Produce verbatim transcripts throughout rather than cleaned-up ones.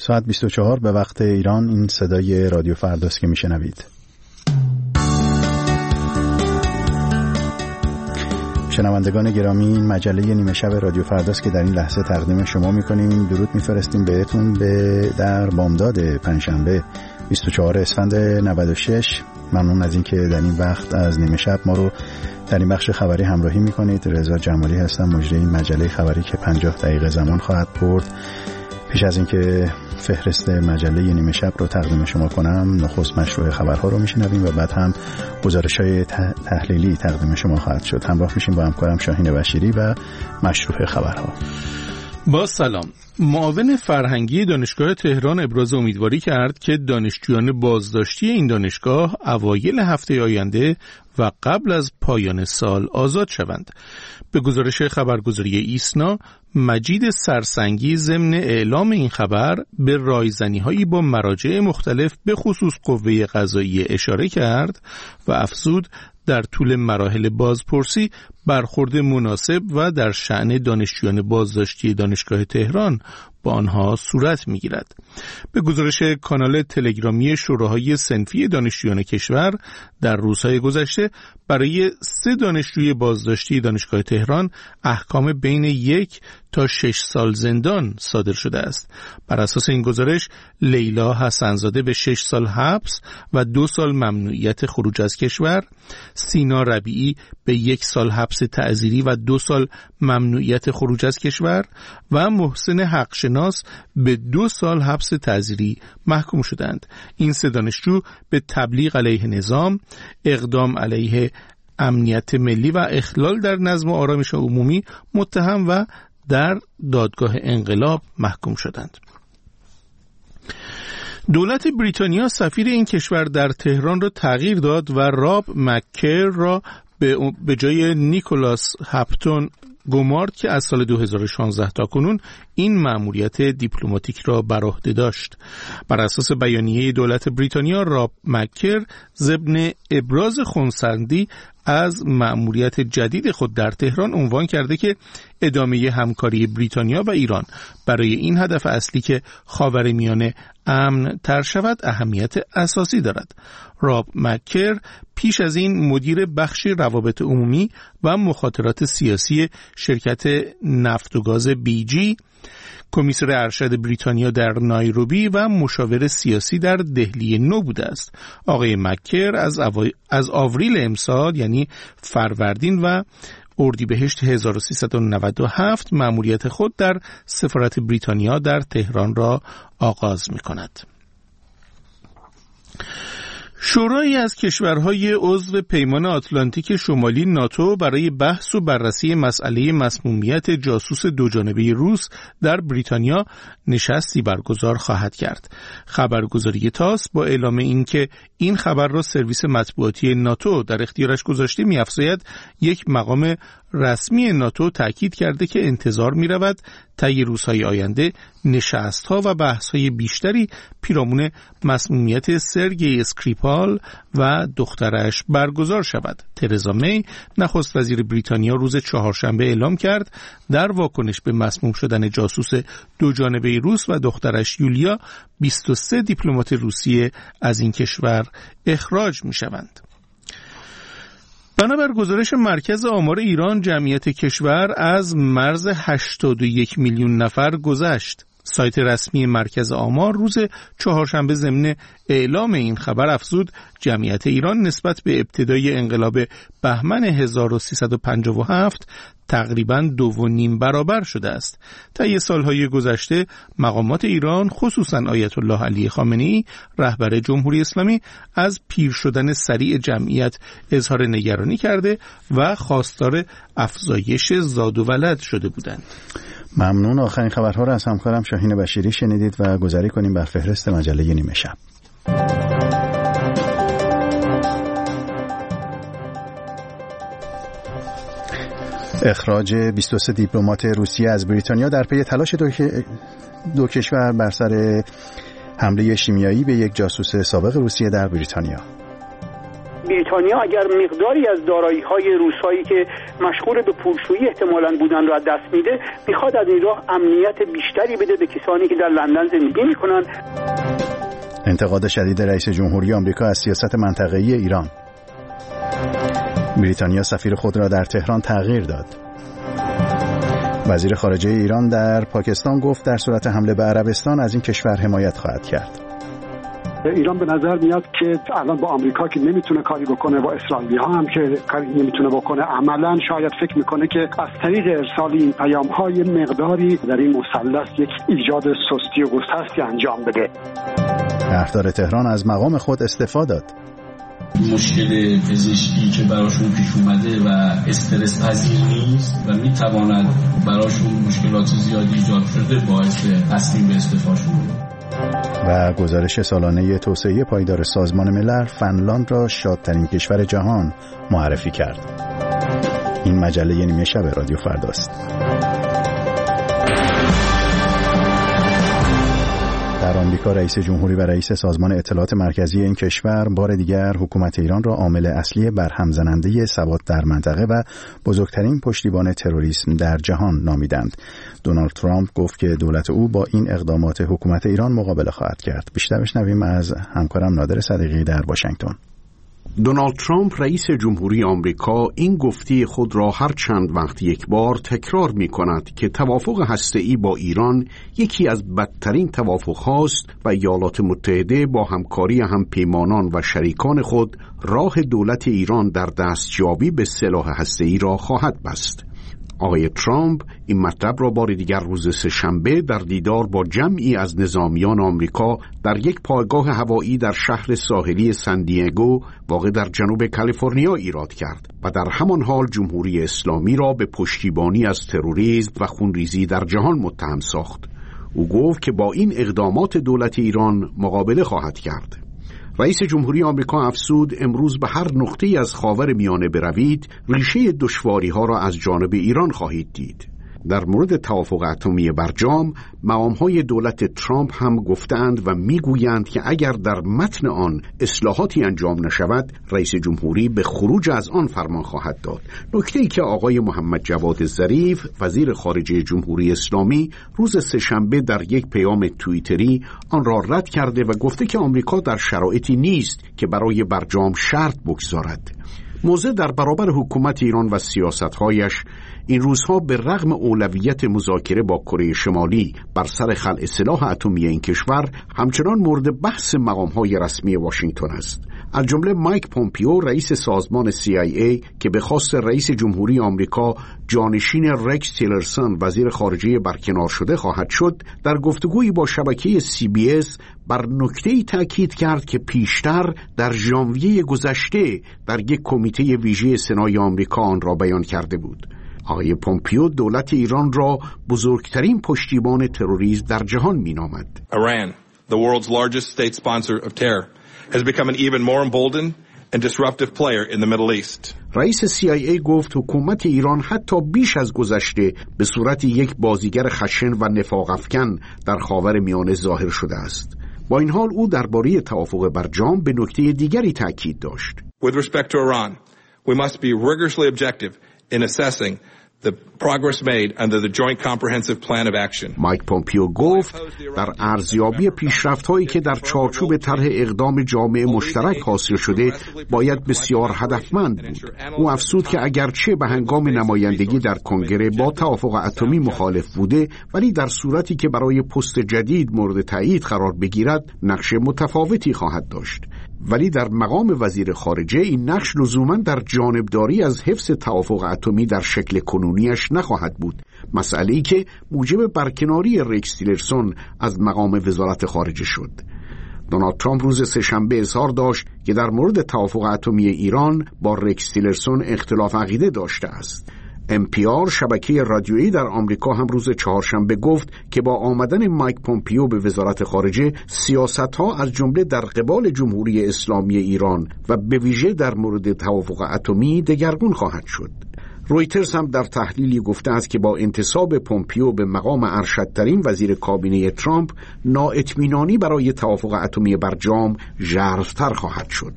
ساعت بیست و چهار به وقت ایران. این صدای رادیو فرداست که میشنوید. شنوندگان گرامی، این مجله نیمه شب رادیو فرداست که در این لحظه تقدیم شما میکنیم. درود میفرستیم بهتون به در بامداد پنجشنبه بیست و چهارم اسفند نود و شش. ممنون از اینکه در این وقت از نیمه شب ما رو در این بخش خبری همراهی میکنید. رضا جمالی هستم، مجری این مجله خبری که پنجاه دقیقه زمان خواهد برد. پیش از اینکه فهرست مجله نیمه شب رو تقدیم شما کنم، نخست مشروع خبرها رو میشنویم و بعد هم گزارش‌های تحلیلی تقدیم شما خواهد شد. همراه میشیم با همکارم شاهین بشیری و مشروع خبرها. با سلام. معاون فرهنگی دانشگاه تهران ابراز امیدواری کرد که دانشجویان بازداشتی این دانشگاه اوایل هفته آینده و قبل از پایان سال آزاد شوند. به گزارش خبرگزاری ایسنا، مجید سرسنگی ضمن اعلام این خبر به رایزنی‌هایی با مراجع مختلف به خصوص قوه قضاییه اشاره کرد و افزود در طول مراحل بازپرسی برخورد مناسب و در شأن دانشجویان بازداشتی دانشگاه تهران با آنها صورت می‌گیرد. به گزارش کانال تلگرامی شوراهای صنفی دانشجویان کشور، در روزهای گذشته برای سه دانشجوی بازداشتی دانشگاه تهران احکام بین یک تا شش سال زندان صادر شده است. بر اساس این گزارش، لیلا حسنزاده به شش سال حبس و دو سال ممنوعیت خروج از کشور، سینا ربیعی به یک سال حبس تعزیری و دو سال ممنوعیت خروج از کشور و محسن حقشناس به دو سال حبس تعزیری محکوم شدند. این سه دانشجو به تبلیغ علیه نظام، اقدام علیه امنیت ملی و اخلال در نظم و آرامش عمومی متهم و در دادگاه انقلاب محکوم شدند. دولت بریتانیا سفیر این کشور در تهران را تغییر داد و راب مککر را به جای نیکولاس هپتون گمارد که از سال دو هزار و شانزده تا کنون این مأموریت دیپلماتیک را بر عهده داشت. بر اساس بیانیه دولت بریتانیا، راب مککر ضمن ابراز خرسندی از مأموریت جدید خود در تهران عنوان کرده که ادامه همکاری بریتانیا و ایران برای این هدف اصلی که خاورمیانه امن تر شود اهمیت اساسی دارد. راب مککر پیش از این مدیر بخش روابط عمومی و مخاطرات سیاسی شرکت نفت و گاز بی جی، کمیسر ارشد بریتانیا در نایروبی و مشاور سیاسی در دهلی نو بوده است. آقای مککر از, او... از آوریل امسال یعنی فروردین و اردیبهشت هزار و سیصد و نود و هفت مأموریت خود در سفارت بریتانیا در تهران را آغاز می کند. شورایی از کشورهای عضو پیمان آتلانتیک شمالی ناتو برای بحث و بررسی مسئله مسمومیت جاسوس دوجانبه روس در بریتانیا نشستی برگزار خواهد کرد. خبرگزاری تاس با اعلام اینکه این خبر را سرویس مطبوعاتی ناتو در اختیارش گذاشته می‌افزاید یک مقام رسمی ناتو تأکید کرده که انتظار می‌رود طی روزهای آینده نشست‌ها و بحث‌های بیشتری پیرامون مسمومیت سرگئی اسکریپال و دخترش برگزار شود. ترزا می، نخست وزیر بریتانیا، روز چهارشنبه اعلام کرد در واکنش به مسموم شدن جاسوس دوجانبه روس و دخترش یولیا، بیست و سه دیپلمات روسیه از این کشور اخراج می‌شوند. بنابر گزارش مرکز آمار ایران، جمعیت کشور از مرز هشتاد و یک میلیون نفر گذشت. سایت رسمی مرکز آمار روز چهارشنبه ضمن اعلام این خبر افزود جمعیت ایران نسبت به ابتدای انقلاب بهمن هزار و سیصد و پنجاه و هفت تقریباً دو و نیم برابر شده است. طی سالهای گذشته مقامات ایران، خصوصاً آیت الله علی خامنه‌ای رهبر جمهوری اسلامی، از پیر شدن سریع جمعیت اظهار نگرانی کرده و خواستار افزایش زاد و ولد شده بودند. ممنون. آخرین خبرها را از همکارم شاهین بشیری شنیدید و گذاری کنیم بر فهرست مجله نیمه شب. اخراج بیست و سه دیپلمات روسیه از بریتانیا در پی تلاش دو, دو کشور بر سر حمله شیمیایی به یک جاسوس سابق روسیه در بریتانیا. بریتانیا اگر مقداری از دارایی‌های روسایی که مشغول به پولشویی احتمالاً بودن را دست میده، میخواد از این راه امنیت بیشتری بده به کسانی که در لندن زندگی میکنن. انتقاد شدید رئیس جمهوری آمریکا از سیاست منطقه‌ای ایران. بریتانیا سفیر خود را در تهران تغییر داد. وزیر خارجه ایران در پاکستان گفت در صورت حمله به عربستان از این کشور حمایت خواهد کرد. ایران به نظر میاد که الان با آمریکا که نمیتونه کاری بکنه، با اسرائیلی ها هم که کاری نمیتونه بکنه، عملا شاید فکر میکنه که از طریق ارسال این پیام های مقداری در این مثلث یک ایجاد سستی و گسستی انجام بده. شهردار تهران از مقام خود استعفا داد. مشکل پزشکی که براشون پیش اومده و استرس پذیر نیست و میتواند براشون مشکلات زیادی ایجاد شده باعث تصمیم به استعفاشون بود. و گزارش سالانه توسعه پایدار سازمان ملل فنلاند را شادترین کشور جهان معرفی کرد. این مجله نیمه شب رادیو فرداست. در آمریکا رئیس جمهوری و رئیس سازمان اطلاعات مرکزی این کشور بار دیگر حکومت ایران را عامل اصلی برهم زننده ثبات در منطقه و بزرگترین پشتیبان تروریسم در جهان نامیدند. دونالد ترامپ گفت که دولت او با این اقدامات حکومت ایران مقابله خواهد کرد. بیشتر بشنویم از همکارم نادر صدیقی در واشنگتن. دونالد ترامپ رئیس جمهوری آمریکا این گفته خود را هر چند وقت یک بار تکرار می کند که توافق هسته‌ای با ایران یکی از بدترین توافق است و ایالات متحده با همکاری همپیمانان و شریکان خود راه دولت ایران در دستیابی به سلاح هسته‌ای را خواهد بست. آقای ترامپ این مطلب را بار دیگر روز سه‌شنبه در دیدار با جمعی از نظامیان آمریکا در یک پایگاه هوایی در شهر ساحلی سان دیگو واقع در جنوب کالیفرنیا ایراد کرد و در همان حال جمهوری اسلامی را به پشتیبانی از تروریسم و خونریزی در جهان متهم ساخت. او گفت که با این اقدامات دولت ایران مقابله خواهد کرد. رئیس جمهوری آمریکا افزود امروز به هر نقطه‌ای از خاور میانه بروید ریشه دشواری‌ها را از جانب ایران خواهید دید. در مورد توافق اتمی برجام مقام‌های دولت ترامپ هم گفتند و میگویند که اگر در متن آن اصلاحاتی انجام نشود رئیس جمهوری به خروج از آن فرمان خواهد داد. نکته‌ای که آقای محمد جواد ظریف وزیر خارجه جمهوری اسلامی روز سه‌شنبه در یک پیام توییتری آن را رد کرده و گفته که آمریکا در شرایطی نیست که برای برجام شرط بگذارد. موضع در برابر حکومت ایران و سیاست‌هایش این روزها به رغم اولویت مذاکره با کره شمالی بر سر خلع سلاح اتمی این کشور همچنان مورد بحث مقام‌های رسمی واشنگتن است. از جمله مایک پومپیو رئیس سازمان سی آی ای که به خواست رئیس جمهوری آمریکا جانشین رکس تیلرسون وزیر خارجه برکنار شده خواهد شد، در گفتگویی با شبکه سی بی اس بر نکته‌ای تاکید کرد که پیشتر در ژانویه گذشته در یک کمیته ویژه سنای آمریکا آن را بیان کرده بود. آقای پومپیو دولت ایران را بزرگترین پشتیبان تروریسم در جهان می‌نامد. Iran, the world's largest state sponsor of terror, has become an even more emboldened and disruptive player in the Middle East. رئیس سی آی ای گفت حکومت ایران حتی بیش از گذشته به صورت یک بازیگر خشن و نفاق افکن در خاور میانه ظاهر شده است. با این حال او درباره توافق برجام به نکته دیگری تاکید داشت. With respect to Iran, we must be rigorously objective in assessing the progress made under the Joint Comprehensive Plan of Action. مایک پومپیو گفت در ارزیابی پیشرفت‌هایی که در چارچوب طرح اقدام جامعه مشترک حاصل شده باید بسیار هدفمند بود. او افزود که اگرچه به هنگام نمایندگی در کنگره با توافق اتمی مخالف بوده، ولی در صورتی که برای پست جدید مورد تایید قرار بگیرد نقش متفاوتی خواهد داشت. ولی در مقام وزیر خارجه این نقش لزوماً در جانبداری از حفظ توافق اتمی در شکل کنونیش نخواهد بود، مسئله‌ای که موجب برکناری رکس تیلرسون از مقام وزارت خارجه شد. دونالد ترامپ روز سه‌شنبه اظهار داشت که در مورد توافق اتمی ایران با رکس تیلرسون اختلاف عقیده داشته است. ام پی آر شبکه رادیویی در آمریکا هم روز چهارشنبه گفت که با آمدن مایک پومپیو به وزارت خارجه سیاست‌ها از جمله در قبال جمهوری اسلامی ایران و به ویژه در مورد توافق اتمی دگرگون خواهد شد. رویترز هم در تحلیلی گفته است که با انتصاب پومپیو به مقام ارشدترین وزیر کابینه ترامپ نااطمینانی برای توافق اتمی برجام ژرف‌تر خواهد شد.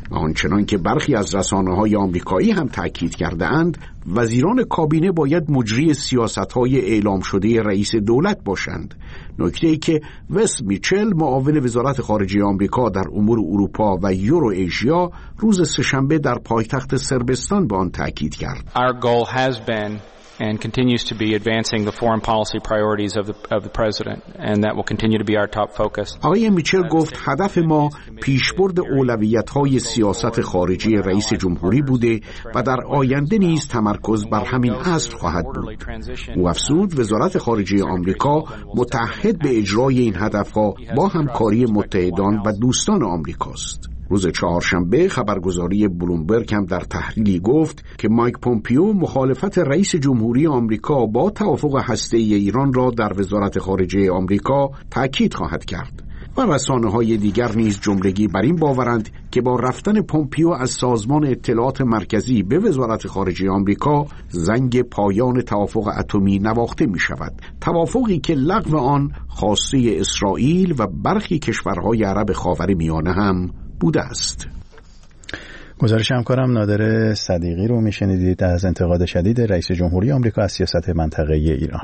و آنچنان که برخی از رسانه‌های آمریکایی هم تأکید کرده‌اند، وزیران کابینه باید مجری سیاست‌های اعلام شده رئیس دولت باشند. نکته‌ای که وس میچل، معاون وزارت خارجه آمریکا در امور اروپا و یورو ایژیا، روز سه‌شنبه در پایتخت صربستان به آن تأکید کرد. Our goal has been and continues to be advancing the foreign policy priorities of the of the president, and that will continue to be our top focus. آقای میچل گفت هدف ما پیشبرد اولویت‌های سیاست خارجی رئیس جمهوری بوده و در آینده نیز تمرکز بر همین اصل خواهد بود. او افزود وزارت خارجه آمریکا متعهد به اجرای این هدف‌ها با همکاری متحدان و دوستان آمریکاست. روز چهارشنبه خبرگزاری بلومبرگ هم در تحلیلی گفت که مایک پومپیو مخالفت رئیس جمهوری آمریکا با توافق هسته‌ای ایران را در وزارت خارجه آمریکا تأکید خواهد کرد. و رسانه‌های دیگر نیز جملگی بر این باورند که با رفتن پومپیو از سازمان اطلاعات مرکزی به وزارت خارجه آمریکا زنگ پایان توافق اتمی نواخته می شود. توافقی که لغو آن خواسته اسرائیل و برخی کشورهای عرب خاورمیانه هم بوده است. گزارش همکارم نادر صدیقی رو میشنیدید از انتقاد شدید رئیس جمهوری آمریکا از سیاست منطقه‌ای ایران.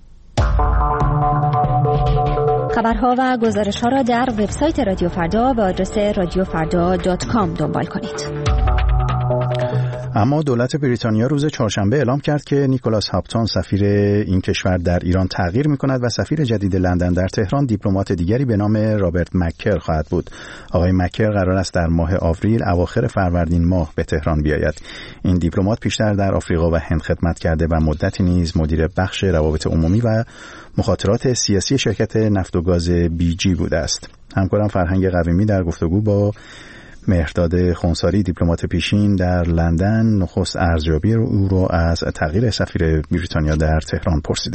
خبرها و گزارش‌ها را در وبسایت رادیو فردا به آدرس رادیو فردا دات کام دنبال کنید. اما دولت بریتانیا روز چهارشنبه اعلام کرد که نیکولاس هاپتون سفیر این کشور در ایران تغییر می‌کند و سفیر جدید لندن در تهران دیپلمات دیگری به نام رابرت مکر خواهد بود. آقای مکر قرار است در ماه آوریل اواخر فروردین ماه به تهران بیاید. این دیپلمات پیشتر در آفریقا و هند خدمت کرده و مدتی نیز مدیر بخش روابط عمومی و مخاطرات سیاسی شرکت نفت و گاز بی جی بوده است. همکارم فرهنگ قویمی در گفتگو با مهرداد خونساری دیپلمات پیشین در لندن نخست ارزیابی او را از تغییر سفیر بریتانیا در تهران پرسیده.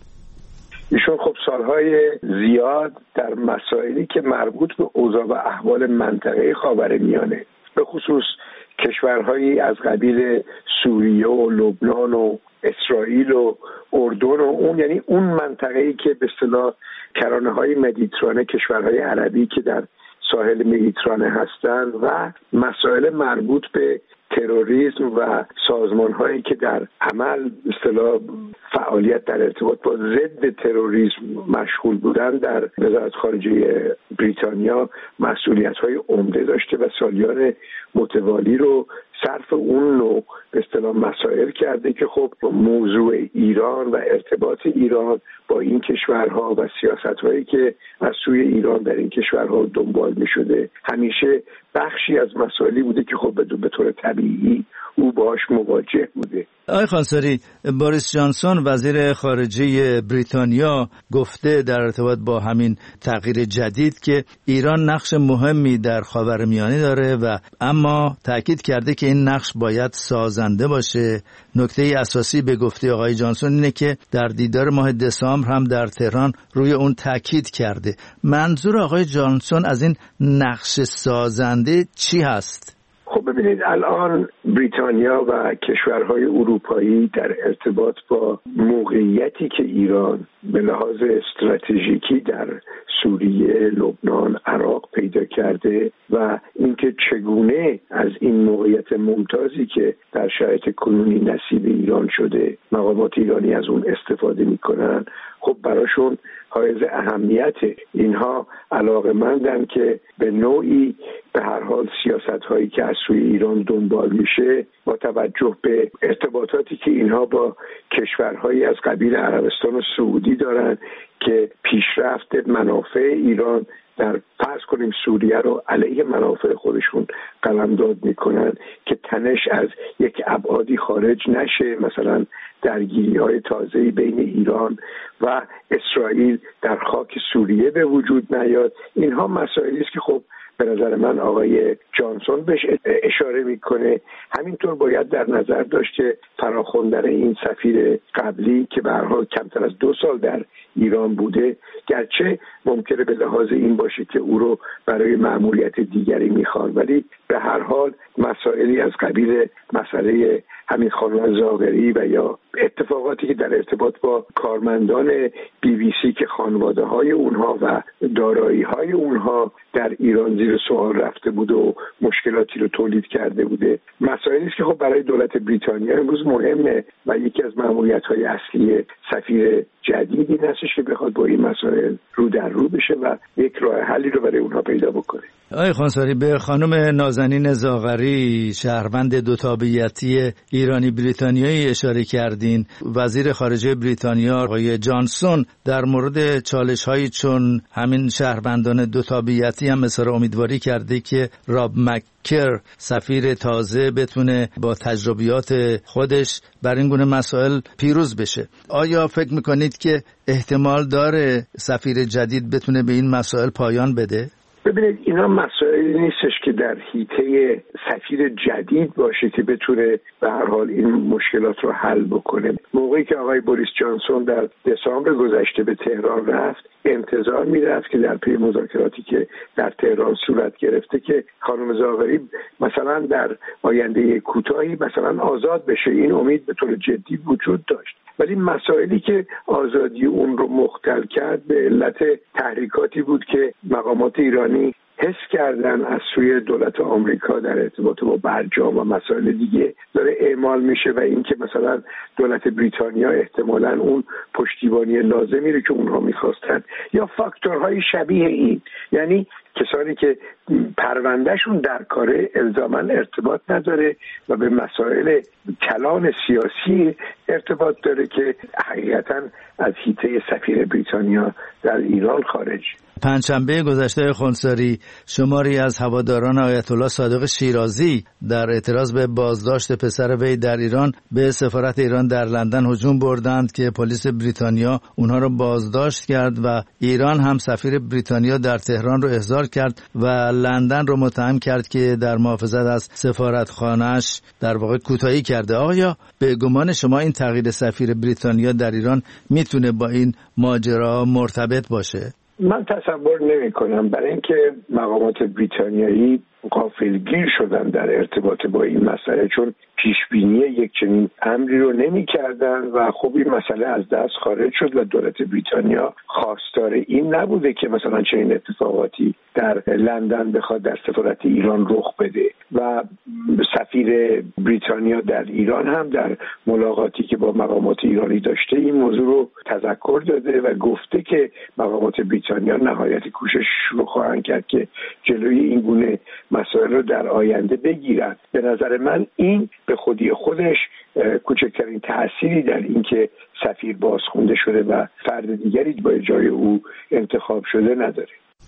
ایشون خب سالهای زیاد در مسائلی که مربوط به اوضاع و احوال منطقه خاورمیانه به خصوص کشورهایی از قبیل سوریه و لبنان و اسرائیل و اردن و اون یعنی اون منطقه‌ای که به اصطلاح کرانه‌های مدیترانه، کشورهای عربی که در ساحل مدیترانه هستند و مسائل مربوط به تروریسم و سازمان‌هایی که در عمل به اصطلاح فعالیت در ارتباط با ضد تروریسم مشغول بودند در وزارت خارجه بریتانیا مسئولیت‌های عمده داشته و سالیان متوالی رو صرف اون نوع به اصطلاح مسائل کرده که خب موضوع ایران و ارتباط ایران با این کشورها و سیاست‌هایی که از سوی ایران در این کشورها دنبال می‌شده همیشه بخشی از مسائلی بوده که خب به طور طبیعی او باهاش مواجه بوده. آقای خانساری، بوریس جانسون وزیر خارجه بریتانیا گفته در ارتباط با همین تغییر جدید که ایران نقش مهمی در خاورمیانه داره و اما تاکید کرده که این نقش باید سازنده باشه. نکته اساسی به گفته آقای جانسون اینه که در دیدار ماه دسامبر هم در تهران روی اون تاکید کرده. منظور آقای جانسون از این نقش سازنده چی هست؟ خب ببینید الان بریتانیا و کشورهای اروپایی در ارتباط با موقعیتی که ایران به لحاظ استراتژیکی در سوریه، لبنان، عراق پیدا کرده و اینکه چگونه از این موقعیت ممتازی که در شرایط کنونی نصیب ایران شده مقامات ایرانی از اون استفاده میکنن، خب براشون حائز اهمیته. اینها علاقه‌مندن که به نوعی به هر حال سیاست‌هایی که از سوی ایران دنبال میشه با توجه به ارتباطاتی که اینها با کشورهایی از قبیل عربستان و سعودی دارن که پیشرفت منافع ایران در فرض کنیم سوریه رو علیه منافع خودشون قلمداد میکنن که تنش از یک ابعادی خارج نشه، مثلا درگیری‌های تازه‌ای بین ایران و اسرائیل در خاک سوریه به وجود نیاد. اینها مسائلی است که خب به نظر من آقای جانسون بهش اشاره میکنه. همینطور باید در نظر داشت که فراخواندن این سفیر قبلی که به هر حال کمتر از دو سال در ایران بوده، گرچه ممکنه به لحاظ این باشه که او رو برای مأموریت دیگری میخوان، ولی به هر حال مسائلی از قبیل مسئله همین خانم زاغری و یا اتفاقاتی که در ارتباط با کارمندان بی بی سی که خانواده های اونها و دارایی های اونها در ایران زیر سوال رفته بود و مشکلاتی رو تولید کرده بوده، مسائلی است که خب برای دولت بریتانیا امروز مهمه و یکی از مأموریت‌های اصلی سفیر جدید این هستش که بخواد با این مسائل رو در رو بشه و یک راه حلی رو برای اونها پیدا بکنه. آقای خانساری، به خانم نازنین زاغری شهروند دو تابعیتی ایرانی بریتانیایی اشاره کردین. وزیر خارجه بریتانیا آقای جانسون در مورد چالش‌هایی چون همین شهروندان دو تابعیتی هم اظهار امیدواری کرده که راب مکر سفیر تازه بتونه با تجربیات خودش بر این گونه مسائل پیروز بشه. آیا فکر میکنید که احتمال داره سفیر جدید بتونه به این مسائل پایان بده؟ ببینید اینا مسائلی نیستش که در حیطه سفیر جدید باشه که بتونه به هر حال این مشکلات رو حل بکنه. موقعی که آقای بوریس جانسون در دسامبر گذشته به تهران رفت، انتظار میرفت که در پی مذاکراتی که در تهران صورت گرفته که خانم زاغری مثلا در آینده کوتاهی مثلا آزاد بشه. این امید به طور جدی وجود داشت، ولی مسائلی که آزادی اون رو مختل کرد به علت تحریکاتی بود که مقامات ایرانی حس کردن از سوی دولت آمریکا در ارتباط با برجام و مسائل دیگه داره اعمال میشه و این که مثلا دولت بریتانیا احتمالاً اون پشتیبانی لازمی رو که اونها میخواستن یا فاکتورهای شبیه این، یعنی کسانی که پروندهشون در کاره الزاماً ارتباط نداره و به مسائل کلان سیاسی ارتباط داره که حقیقتاً از حیطه سفیر بریتانیا در ایران خارج. پنجشنبه گذشته خونساری شماری از هواداران آیت الله صادق شیرازی در اعتراض به بازداشت پسر وی در ایران به سفارت ایران در لندن هجوم بردند که پلیس بریتانیا اونها رو بازداشت کرد و ایران هم سفیر بریتانیا در تهران رو احضار کرد و لندن رو متهم کرد که در محافظت از سفارتخانه‌اش در واقع کوتاهی کرده. آیا به گمان شما این تغییر سفیر بریتانیا در ایران میتونه با این ماجرا مرتبط باشه؟ من تصور نمی کنم، برای اینکه مقامات بریتانیایی غافلگیر شدن در ارتباط با این مسئله، چون پیشبینی یک چنین امری رو نمی کردن و خب این مسئله از دست خارج شد و دولت بریتانیا خواستار این نبوده که مثلا چنین اتفاقاتی در لندن بخواد در سفارت ایران رخ بده و سفیر بریتانیا در ایران هم در ملاقاتی که با مقامات ایرانی داشته این موضوع رو تذکر داده و گفته که مقامات بریتانیا نهایت کوشش رو خواهند کرد که جلوی این گونه مسائل رو در آینده بگیرند. به نظر من این به خودی خودش کوچکترین تأثیری در این که سفیر بازخوانده شده و فرد دیگری با جای او انتخاب شده نداره.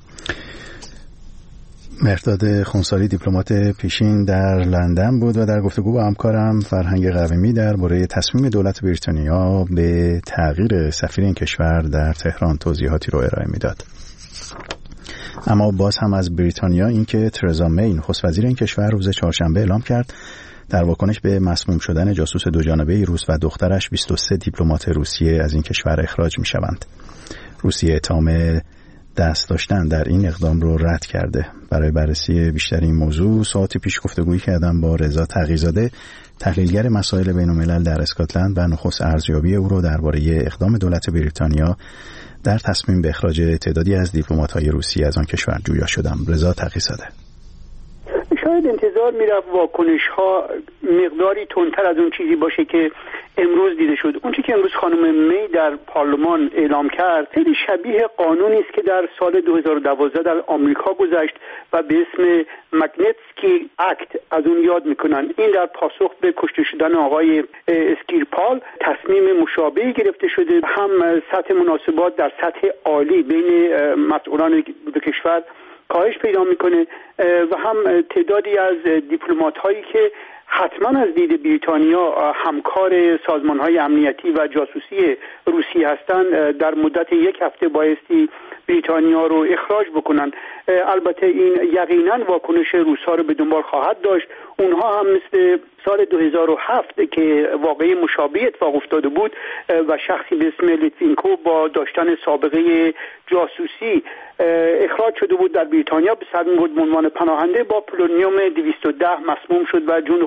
مهرداد خونساری دیپلمات پیشین در لندن بود و در گفتگو با همکارم فرهنگ قویمی درباره تصمیم دولت بریتانیا به تغییر سفیر این کشور در تهران توضیحاتی رو ارائه میداد. اما باز هم از بریتانیا اینکه ترزا می نخست وزیر این کشور روز چهارشنبه اعلام کرد در واکنش به مسموم شدن جاسوس دو جانبه روس و دخترش بیست و سه دیپلمات روسیه از این کشور اخراج می شوند. روسیه اتهام دست داشتن در این اقدام رو رد کرده. برای بررسی بیشتر این موضوع ساعتی پیش گفتگویی کردم با رضا تقی‌زاده، تحلیلگر مسائل بین‌الملل در اسکاتلند و نخست ارزیابی او رو درباره اقدام دولت بریتانیا در تصمیم به اخراج تعدادی از دیپلمات‌های روسیه از آن کشور جویا شدم. رضا تقی‌زاده: شاید انتظار میرفت واکنش‌ها مقداری تندتر از اون چیزی باشه که امروز دیده شد. اون چیزی که امروز خانم می در پارلمان اعلام کرد خیلی شبیه قانونی است که در سال دو هزار و دوازده در آمریکا گذشت و به اسم مگنتسکی اکت از اون یاد میکنن. این در پاسخ به کشته شدن آقای اسکریپال تصمیم مشابهی گرفته شده. هم سطح مناسبات در سطح عالی بین مسئولان دو کشور کاهش پیدا میکنه و هم تعدادی از دیپلمات هایی که حتما از دید بریتانیا همکار سازمان های امنیتی و جاسوسی روسیه هستند در مدت یک هفته بایستی بریتانیا رو اخراج بکنن. البته این یقینا واکنش روس‌ها رو به دنبال خواهد داشت. اونها هم مثل سال دو هزار و هفت که واقعی مشابه اتفاق افتاده بود و شخصی به اسم لیتوینکو با داشتن سابقه جاسوسی اخراج شده بود در بریتانیا، به سر می‌برد به عنوان پناهنده، با پولونیوم دویست و ده مسموم شد و جون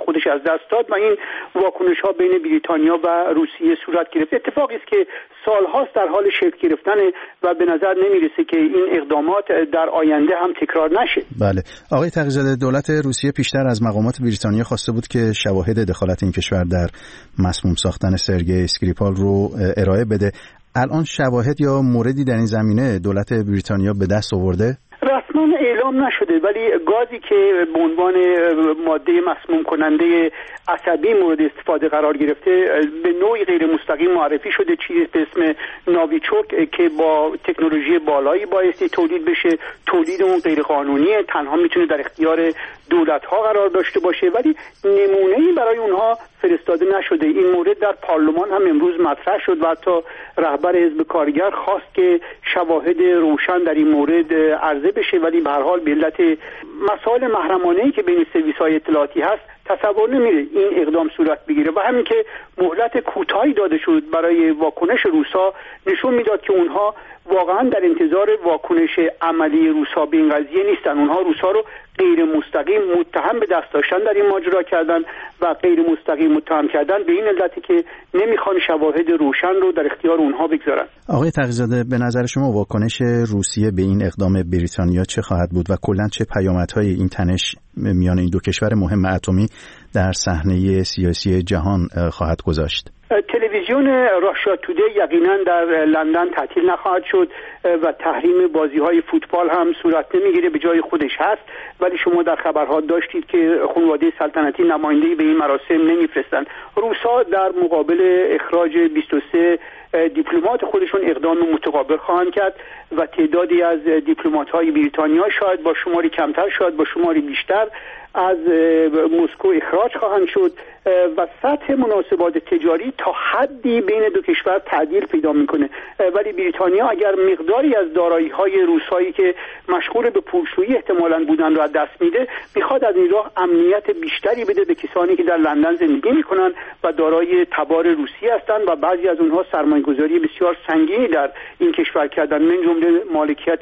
خودش از دست داد و این واکنش ها بین بریتانیا و روسیه صورت گرفت. اتفاقی است که سالهاست در حال شکل گرفتن و به نظر نمیرسه که این اقدامات در آینده هم تکرار نشه. بله آقای تقی‌زاده، دولت روسیه پیشتر از مقامات بریتانیا خواسته بود که شواهد دخالت این کشور در مسموم ساختن سرگئی اسکریپال رو ارائه بده. الان شواهد یا موردی در این زمینه دولت بریتانیا به دست آورده؟ رسما اعلام نشده، ولی گازی که به عنوان ماده مسموم کننده عصبی مورد استفاده قرار گرفته به نوعی غیر مستقیم معرفی شده، چیزی به اسم ناویچوک که با تکنولوژی بالایی بایستی تولید بشه. تولید اون غیر قانونیه، تنها میتونه در اختیار دولت ها قرار داشته باشه، ولی نمونه‌ای برای اونها فرستاده نشده. این مورد در پارلمان هم امروز مطرح شد و حتی رهبر حزب کارگر خواست که شواهد روشن در این مورد عرضه بشه، ولی به هر حال به علت مسائل محرمانه‌ای که بین سرویس‌های اطلاعاتی هست تصور نمیره این اقدام صورت بگیره و همین که مهلت کوتاهی داده شد برای واکنش روسا نشون میداد که اونها واقعا در انتظار واکنش عملی روسا به این قضیه نیستن. اونها روسا رو غیر مستقیم متهم به دست داشتن در این ماجرا کردن و غیر مستقیم متهم کردن به این علتی که نمیخوان شواهد روشن رو در اختیار اونها بگذارن. آقای تقی‌زاده، به نظر شما واکنش روسیه به این اقدام بریتانیا چه خواهد بود و کلاً چه پیامدهای این تنش میان این دو کشور مهم اتمی در صحنه سیاسی جهان خواهد گذاشت؟ تلویزیون راشیا تودی یقینا در لندن تعطیل نخواهد شد و تحریم بازی‌های فوتبال هم صورت نمیگیره، به جای خودش هست. ولی شما در خبرها داشتید که خانواده سلطنتی نماینده‌ای به این مراسم نمیفرستند. روسا در مقابل اخراج بیست و سه دیپلمات خودشون اقدام متقابل خواهند کرد و تعدادی از دیپلمات‌های بریتانیا شاید با شماری کمتر شاید با شماری بیشتر از مسکو اخراج خواهند شد و سطح مناسبات تجاری تا حدی بین دو کشور تعدیل پیدا میکنه. ولی بریتانیا اگر مقداری از دارایی‌های روسایی که مشغول به پولشویی احتمالاً بودن رو از دست میده، میخواد از این راه امنیت بیشتری بده به کسانی که در لندن زندگی میکنن و دارای تبار روسی هستند و بعضی از اونها سرمایه‌گذاری بسیار سنگینی در این کشور کردن، من جمله مالکیت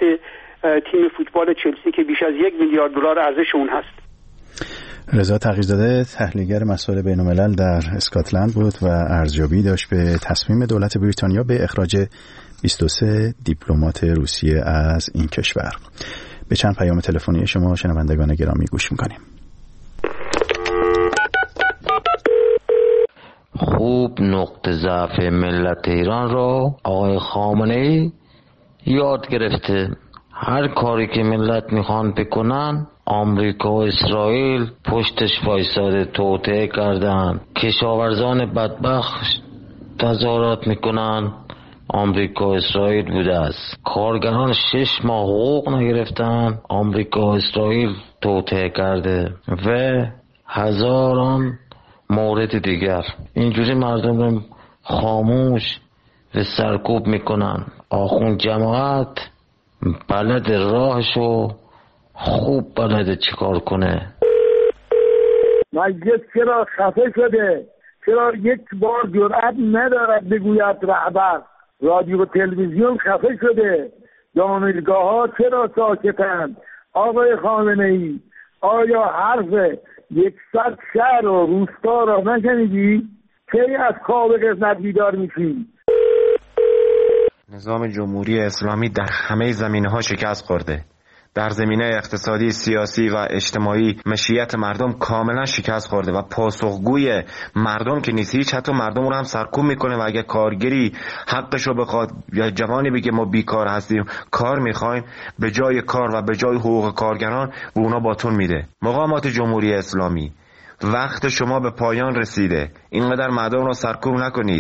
تیم فوتبال چلسی که بیش از یک میلیارد دلار ارزش اون هست. رضا تقی‌زاده، تحلیلگر مسائل بین‌الملل در اسکاتلند بود و ارزیابی داشت به تصمیم دولت بریتانیا به اخراج بیست و سه دیپلمات روسیه از این کشور. به چند پیام تلفنی شما شنوندگان گرامی گوش می‌کنیم. خوب نقطه ضعف ملت ایران را آقای خامنه‌ای یاد گرفته. هر کاری که ملت میخوان بکنن آمریکا و اسرائیل پشتش وایساده، توطئه کردن. کشاورزان بدبخت تظاهرات میکنن، آمریکا و اسرائیل بوده است. کارگران شش ماه حقوق نگرفتن، آمریکا و اسرائیل توطئه کرده و هزاران مورد دیگر. اینجوری مردم رو خاموش و سرکوب میکنن. آخوند جماعت بلد راهشو خوب بلده چیکار کنه. مجلس چرا خفه شده؟ چرا یک بار جرأت ندارد بگوید رهبر؟ رادیو و تلویزیون خفه شده، دانشگاه ها چرا ساکتند؟ آقای خامنه‌ای، آیا حرف یکصد شهر و روستا را نشنیدی؟ کی از خواب قسمت بیدار میشی؟ نظام جمهوری اسلامی در همه زمینه‌ها شکست خورده. در زمینه اقتصادی، سیاسی و اجتماعی مشیت مردم کاملا شکست خورده و پاسخگوی مردم که نیست. هیچ، حتی مردم رو هم سرکوب میکنه و اگه کارگری حقش رو بخواد یا جوانی بگه ما بیکار هستیم کار میخوایم، به جای کار و به جای حقوق کارگران به اونا باتون میده. مقامات جمهوری اسلامی، وقت شما به پایان رسیده. اینقدر مردم رو سرکوب نکنید.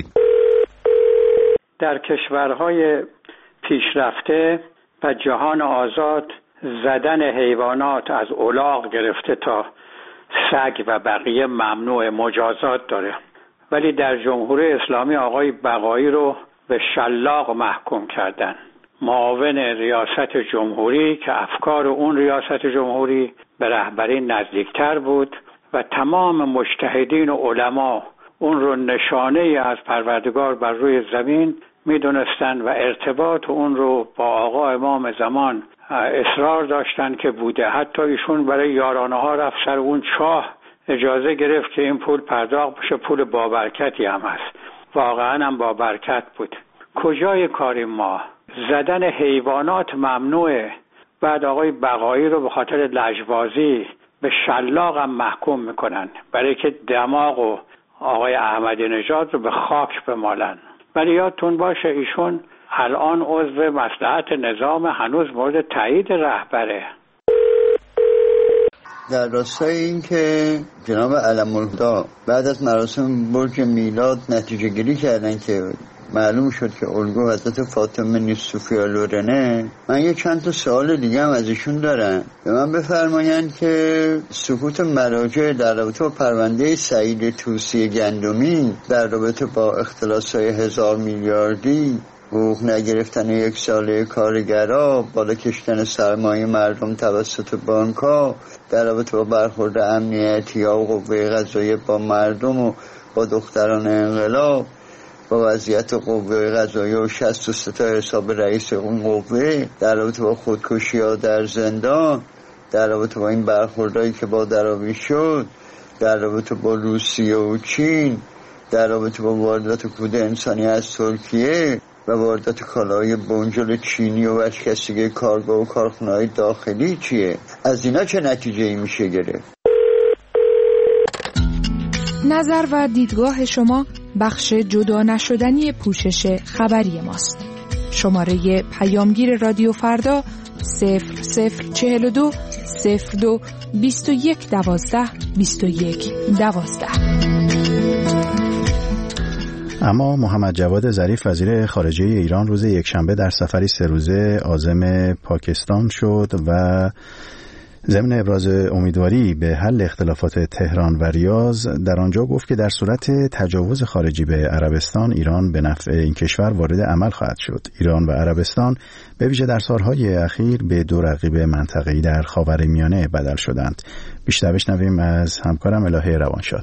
در کشورهای پیشرفته و جهان آزاد زدن حیوانات از الاغ گرفته تا سگ و بقیه ممنوع، مجازات داره. ولی در جمهوری اسلامی آقای بقایی رو به شلاق محکوم کردن. معاون ریاست جمهوری که افکار اون ریاست جمهوری به رهبری نزدیکتر بود و تمام مجتهدین و علما اون رو نشانه از پروردگار بر روی زمین میدونستن و ارتباط اون رو با آقا امام زمان اصرار داشتن که بوده. حتی ایشون برای یارانه ها رفت سر اون چاه اجازه گرفت که این پول پرداخت بشه. پول بابرکتی هم هست، واقعا هم بابرکت بود. کجای کاری ما؟ زدن حیوانات ممنوعه. بعد آقای بقایی رو به خاطر لجبازی به شلاق هم محکوم میکنن برای که دماغ و آقای احمدی نژاد رو به خاک بمالن. ولی یادتون باشه ایشون الان عضو مصلحت نظام، هنوز مورد تایید رهبره. در راستای این که جناب علم‌الهدا بعد از مراسم برج میلاد نتیجه گیری کردن که معلوم شد که الگو حضرت فاطمه نیست سوفیا لورنه، من یه چند تا سوال دیگه هم از ایشون دارم. به من بفرمایند که سکوت مراجع در رابطه با پرونده سعید طوسی گندمی در رابطه با اختلاس‌های هزار میلیاردی، حقوق نگرفتن یک ساله کارگرها، بالا کشتن سرمایه مردم توسط بانک‌ها، در رابطه با برخورد امنیتی ها و قوه قضاییه با مردم و با دختران انقلاب، با وضعیت قوه قضاییه و شصت و سه تا حساب رئیس اون قوه، در رابطه با خودکشی ها در زندان، در رابطه با این برخوردهایی که با دراوی شد، در رابطه با روسیه و چین، در رابطه با واردات کود انسانی از ترکیه و واردات کالاهای بنجل چینی و ورشکستگی کارگاه و کارخانه‌های داخلی چیه؟ از اینا چه نتیجه‌ای میشه گرفت؟ نظر و دیدگاه شما بخش جدا نشدنی پوشش خبری ماست. شماره پیامگیر رادیو فردا صفر صفر چهل و دو صفر دو بیست و یک دوازده بیست و یک دوازده. اما محمد جواد ظریف وزیر خارجه ایران روز یکشنبه در سفری سه روزه عازم پاکستان شد و ضمن ابراز امیدواری به حل اختلافات تهران و ریاض در آنجا گفت که در صورت تجاوز خارجی به عربستان، ایران به نفع این کشور وارد عمل خواهد شد. ایران و عربستان به ویژه در سالهای اخیر به دو رقیب منطقه‌ای در خاورمیانه بدل شدند. بیشتر بشنویم از همکارم الهه روانشاد.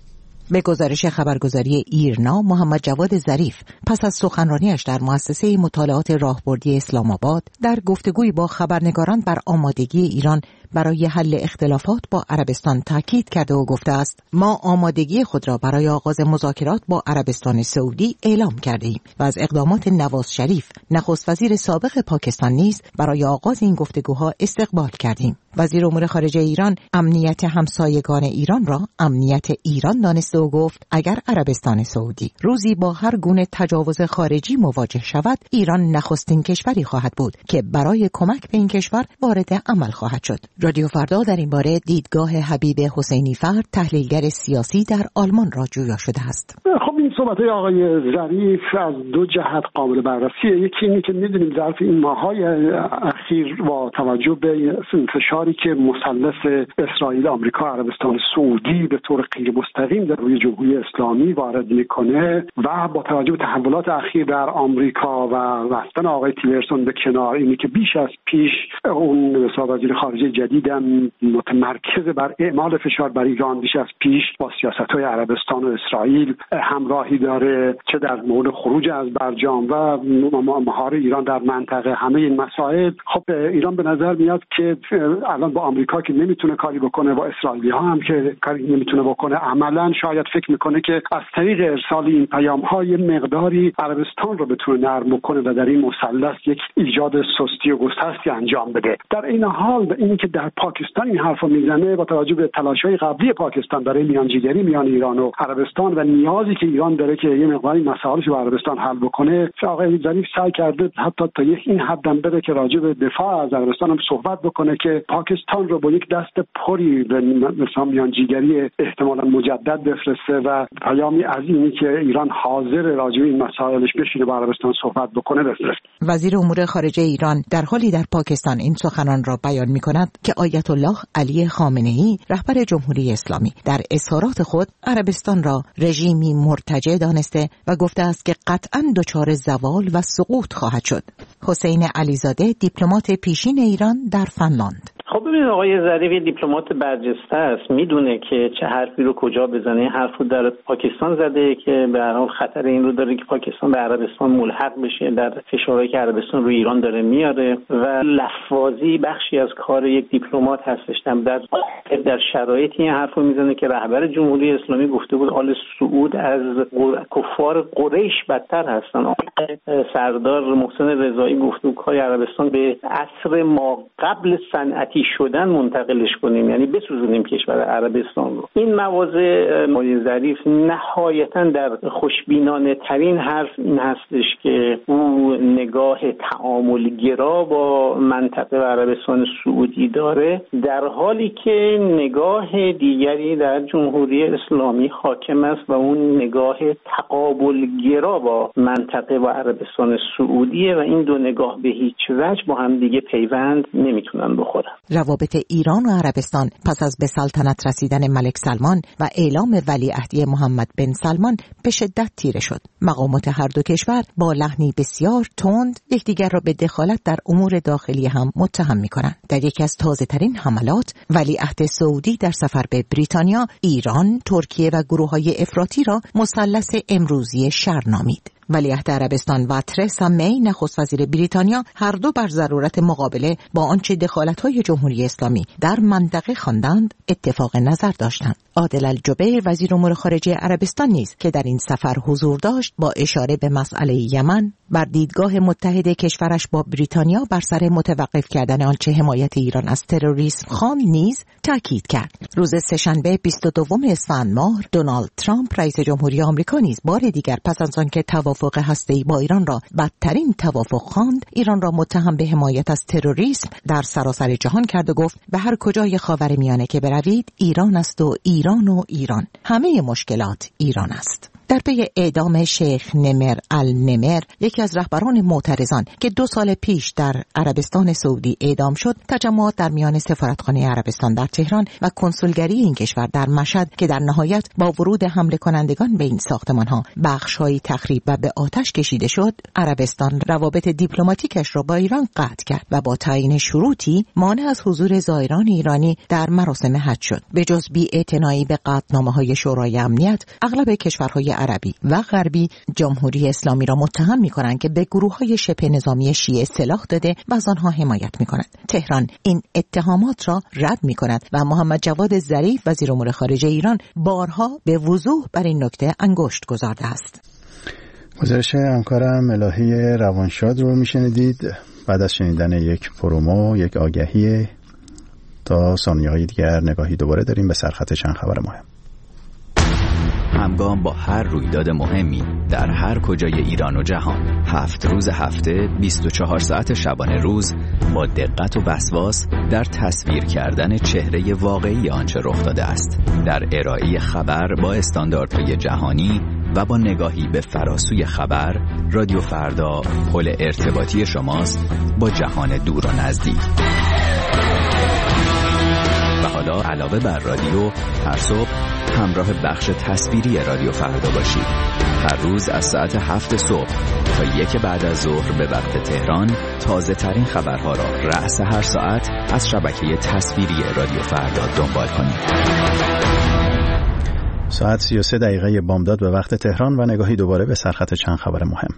به گزارش خبرگزاری ایرنا، محمد جواد ظریف پس از سخنرانیش در مؤسسه مطالعات راهبردی اسلام آباد در گفتگوی با خبرنگاران بر آمادگی ایران برای حل اختلافات با عربستان تاکید کرده و گفته است: ما آمادگی خود را برای آغاز مذاکرات با عربستان سعودی اعلام کرده ایم و از اقدامات نواز شریف نخست وزیر سابق پاکستان نیز برای آغاز این گفتگوها استقبال کردیم. وزیر امور خارجه ایران امنیت همسایگان ایران را امنیت ایران دانسته و گفت اگر عربستان سعودی روزی با هر گونه تجاوز خارجی مواجه شود، ایران نخستین کشوری خواهد بود که برای کمک به این کشور وارد عمل خواهد شد. رادیو فردا در این باره دیدگاه حبیب حسینی فرد، تحلیلگر سیاسی در آلمان را جویا شده است. خب این صحبت‌های آقای ظریف از دو جهت قابل بررسیه. یکی اینه که می‌دونیم ظرف این ماه‌های اخیر با توجه به انتشاری که مثلث اسرائیل، آمریکا، عربستان سعودی به طور غیر مستقیم در روی جمهوری اسلامی وارد می‌کنه و با توجه به تحولات اخیر در آمریکا و رفتن آقای تیلرسون به کنار، اینی که بیش از پیش اون وزیر خارجه جدیدم متمرکز بر اعمال فشار بر ایران بیش از پیش با سیاست‌های عربستان و اسرائیل همراهی داره، چه در مورد خروج از برجام و مهار ایران در منطقه. همه این مسائل خب ایران به نظر میاد که الان با آمریکا که نمیتونه کاری بکنه، با اسرائیلی ها هم که کاری نمیتونه بکنه، عملاً شاید فکر میکنه که از طریق ارسال این پیام‌های مقداری عربستان رو بتونه نرم کنه و در این مثلث یک ایجاد سستی و گسستی انجام بده. در این حال اینی که در پاکستان این حرفو میزنه با توجه به تلاش‌های قبلی پاکستان برای میانجیگری میان ایران و عربستان و نیازی که ایران داره که یه مقداری مسائلش با عربستان حل بکنه، آقای ظریف سعی کرده حتی تا یک این حدم بره که راجع به دفاع از عربستان هم صحبت بکنه که پاکستان رو با یک دست پری به مثلا میانجیگری احتمالاً مجدد بفرسته و پیامی از اینی که ایران حاضر راجع به این مسائلش بشینه با عربستان صحبت بکنه بفرسته. وزیر امور خارجه ایران در حالی در پاکستان این سخنان را بیان می‌کند که آیت الله علی خامنه‌ای رهبر جمهوری اسلامی در اظهارات خود عربستان را رژیمی مرتجع دانسته و گفته است که قطعاً دچار زوال و سقوط خواهد شد. حسین علیزاده، دیپلمات پیشین ایران در فنلاند: خب ببینید آقای ظریف دیپلمات برجسته است، میدونه که چه حرفی رو کجا بزنه. حرف رو در پاکستان زده که به هر حال خطر این رو داره که پاکستان به عربستان ملحق بشه در فشارهایی که عربستان روی ایران داره میاره و لفاظی بخشی از کار یک دیپلمات هستش. در در شرایطی این حرف رو میزنه که رهبر جمهوری اسلامی گفته بود آل سعود از کفار قریش بدتر هستن. سردار محسن رضایی گفته بود کار عربستان به عصر ما قبل صنعتی شدن منتقلش کنیم، یعنی بسوزونیم کشور عربستان رو. این مواضع آقای ظریف نهایتا در خوشبینانه ترین حرف این هستش که او نگاه تعامل گرا با منطقه و عربستان سعودی داره، در حالی که نگاه دیگری در جمهوری اسلامی حاکم است و اون نگاه تقابل گرا با منطقه و عربستان سعودیه و این دو نگاه به هیچ وجه با هم دیگه پیوند نمیتونن بخورن. روابط ایران و عربستان پس از به سلطنت رسیدن ملک سلمان و اعلام ولیعهدی محمد بن سلمان به شدت تیره شد. مقامات هر دو کشور با لحنی بسیار تند یکدیگر را به دخالت در امور داخلی هم متهم می‌کنند. در یکی از تازه‌ترین حملات ولیعهد سعودی در سفر به بریتانیا، ایران، ترکیه و گروه‌های افراطی را مثلث امروزی شر نامید. ولیعهد عربستان و ترسا می نخست وزیر بریتانیا هر دو بر ضرورت مقابله با آنچه دخالت‌های جمهوری اسلامی در منطقه خواندند اتفاق نظر داشتند. عادل الجبیر وزیر امور خارجه عربستان نیز که در این سفر حضور داشت با اشاره به مسئله یمن بر دیدگاه متحد کشورش با بریتانیا بر سر متوقف کردن آنچه حمایت ایران از تروریسم خواند نیز تاکید کرد. روز سه‌شنبه بیست و دوم اسفند ماه دونالد ترامپ رئیس جمهوری آمریکا نیز بار دیگر پس از آنکه توافق هسته‌ای با ایران را بدترین توافق خواند، ایران را متهم به حمایت از تروریسم در سراسر جهان کرد و گفت به هر کجای خاورمیانه که بروید ایران است و ایران و ایران، همه مشکلات ایران است. در پی اعدام شیخ نمر النمر، یکی از رهبران معترضان که دو سال پیش در عربستان سعودی اعدام شد، تجمعات در میان سفارتخانه عربستان در تهران و کنسولگری این کشور در مشهد که در نهایت با ورود حمله کنندگان به این ساختمان‌ها بخش‌هایی تخریب و به آتش کشیده شد، عربستان روابط دیپلماتیکش را با ایران قطع کرد و با تعیین شروطی مانع از حضور زائران ایرانی در مراسم حج شد. به جز بی‌اعتنایی به قطعنامه‌های شورای امنیت، اغلب کشورهای عربی و غربی جمهوری اسلامی را متهم می‌کنند که به گروه‌های شبه نظامی شیعه سلاح داده و از آنها حمایت می‌کند. تهران این اتهامات را رد می‌کند و محمد جواد ظریف وزیر امور خارجه ایران بارها به وضوح بر این نکته انگشت گذارده است. گزارش همکارم الهی روانشاد رو میشنیدید. بعد از شنیدن یک پرومو، یک آگهی، تا ثانیه‌های دیگر نگاهی دوباره داریم به سرخط چند خبر مهم. همگام با هر رویداد مهمی در هر کجای ایران و جهان، هفت روز هفته، بیست و چهار ساعت شبانه روز، با دقت و وسواس در تصویر کردن چهره واقعی آنچه رخ داده است، در ارائه خبر با استانداردهای جهانی و با نگاهی به فراسوی خبر، رادیو فردا پل ارتباطی شماست با جهان دور و نزدیک. و حالا علاوه بر رادیو، هر صبح همراه بخش تصویری رادیو فردا باشید. هر روز از ساعت هفت صبح تا یک بعد از ظهر به وقت تهران، تازه ترین خبرها را رأس هر ساعت از شبکه تصویری رادیو فردا دنبال کنید. ساعت سی و سه دقیقه بامداد به وقت تهران و نگاهی دوباره به سرخط چند خبر مهم.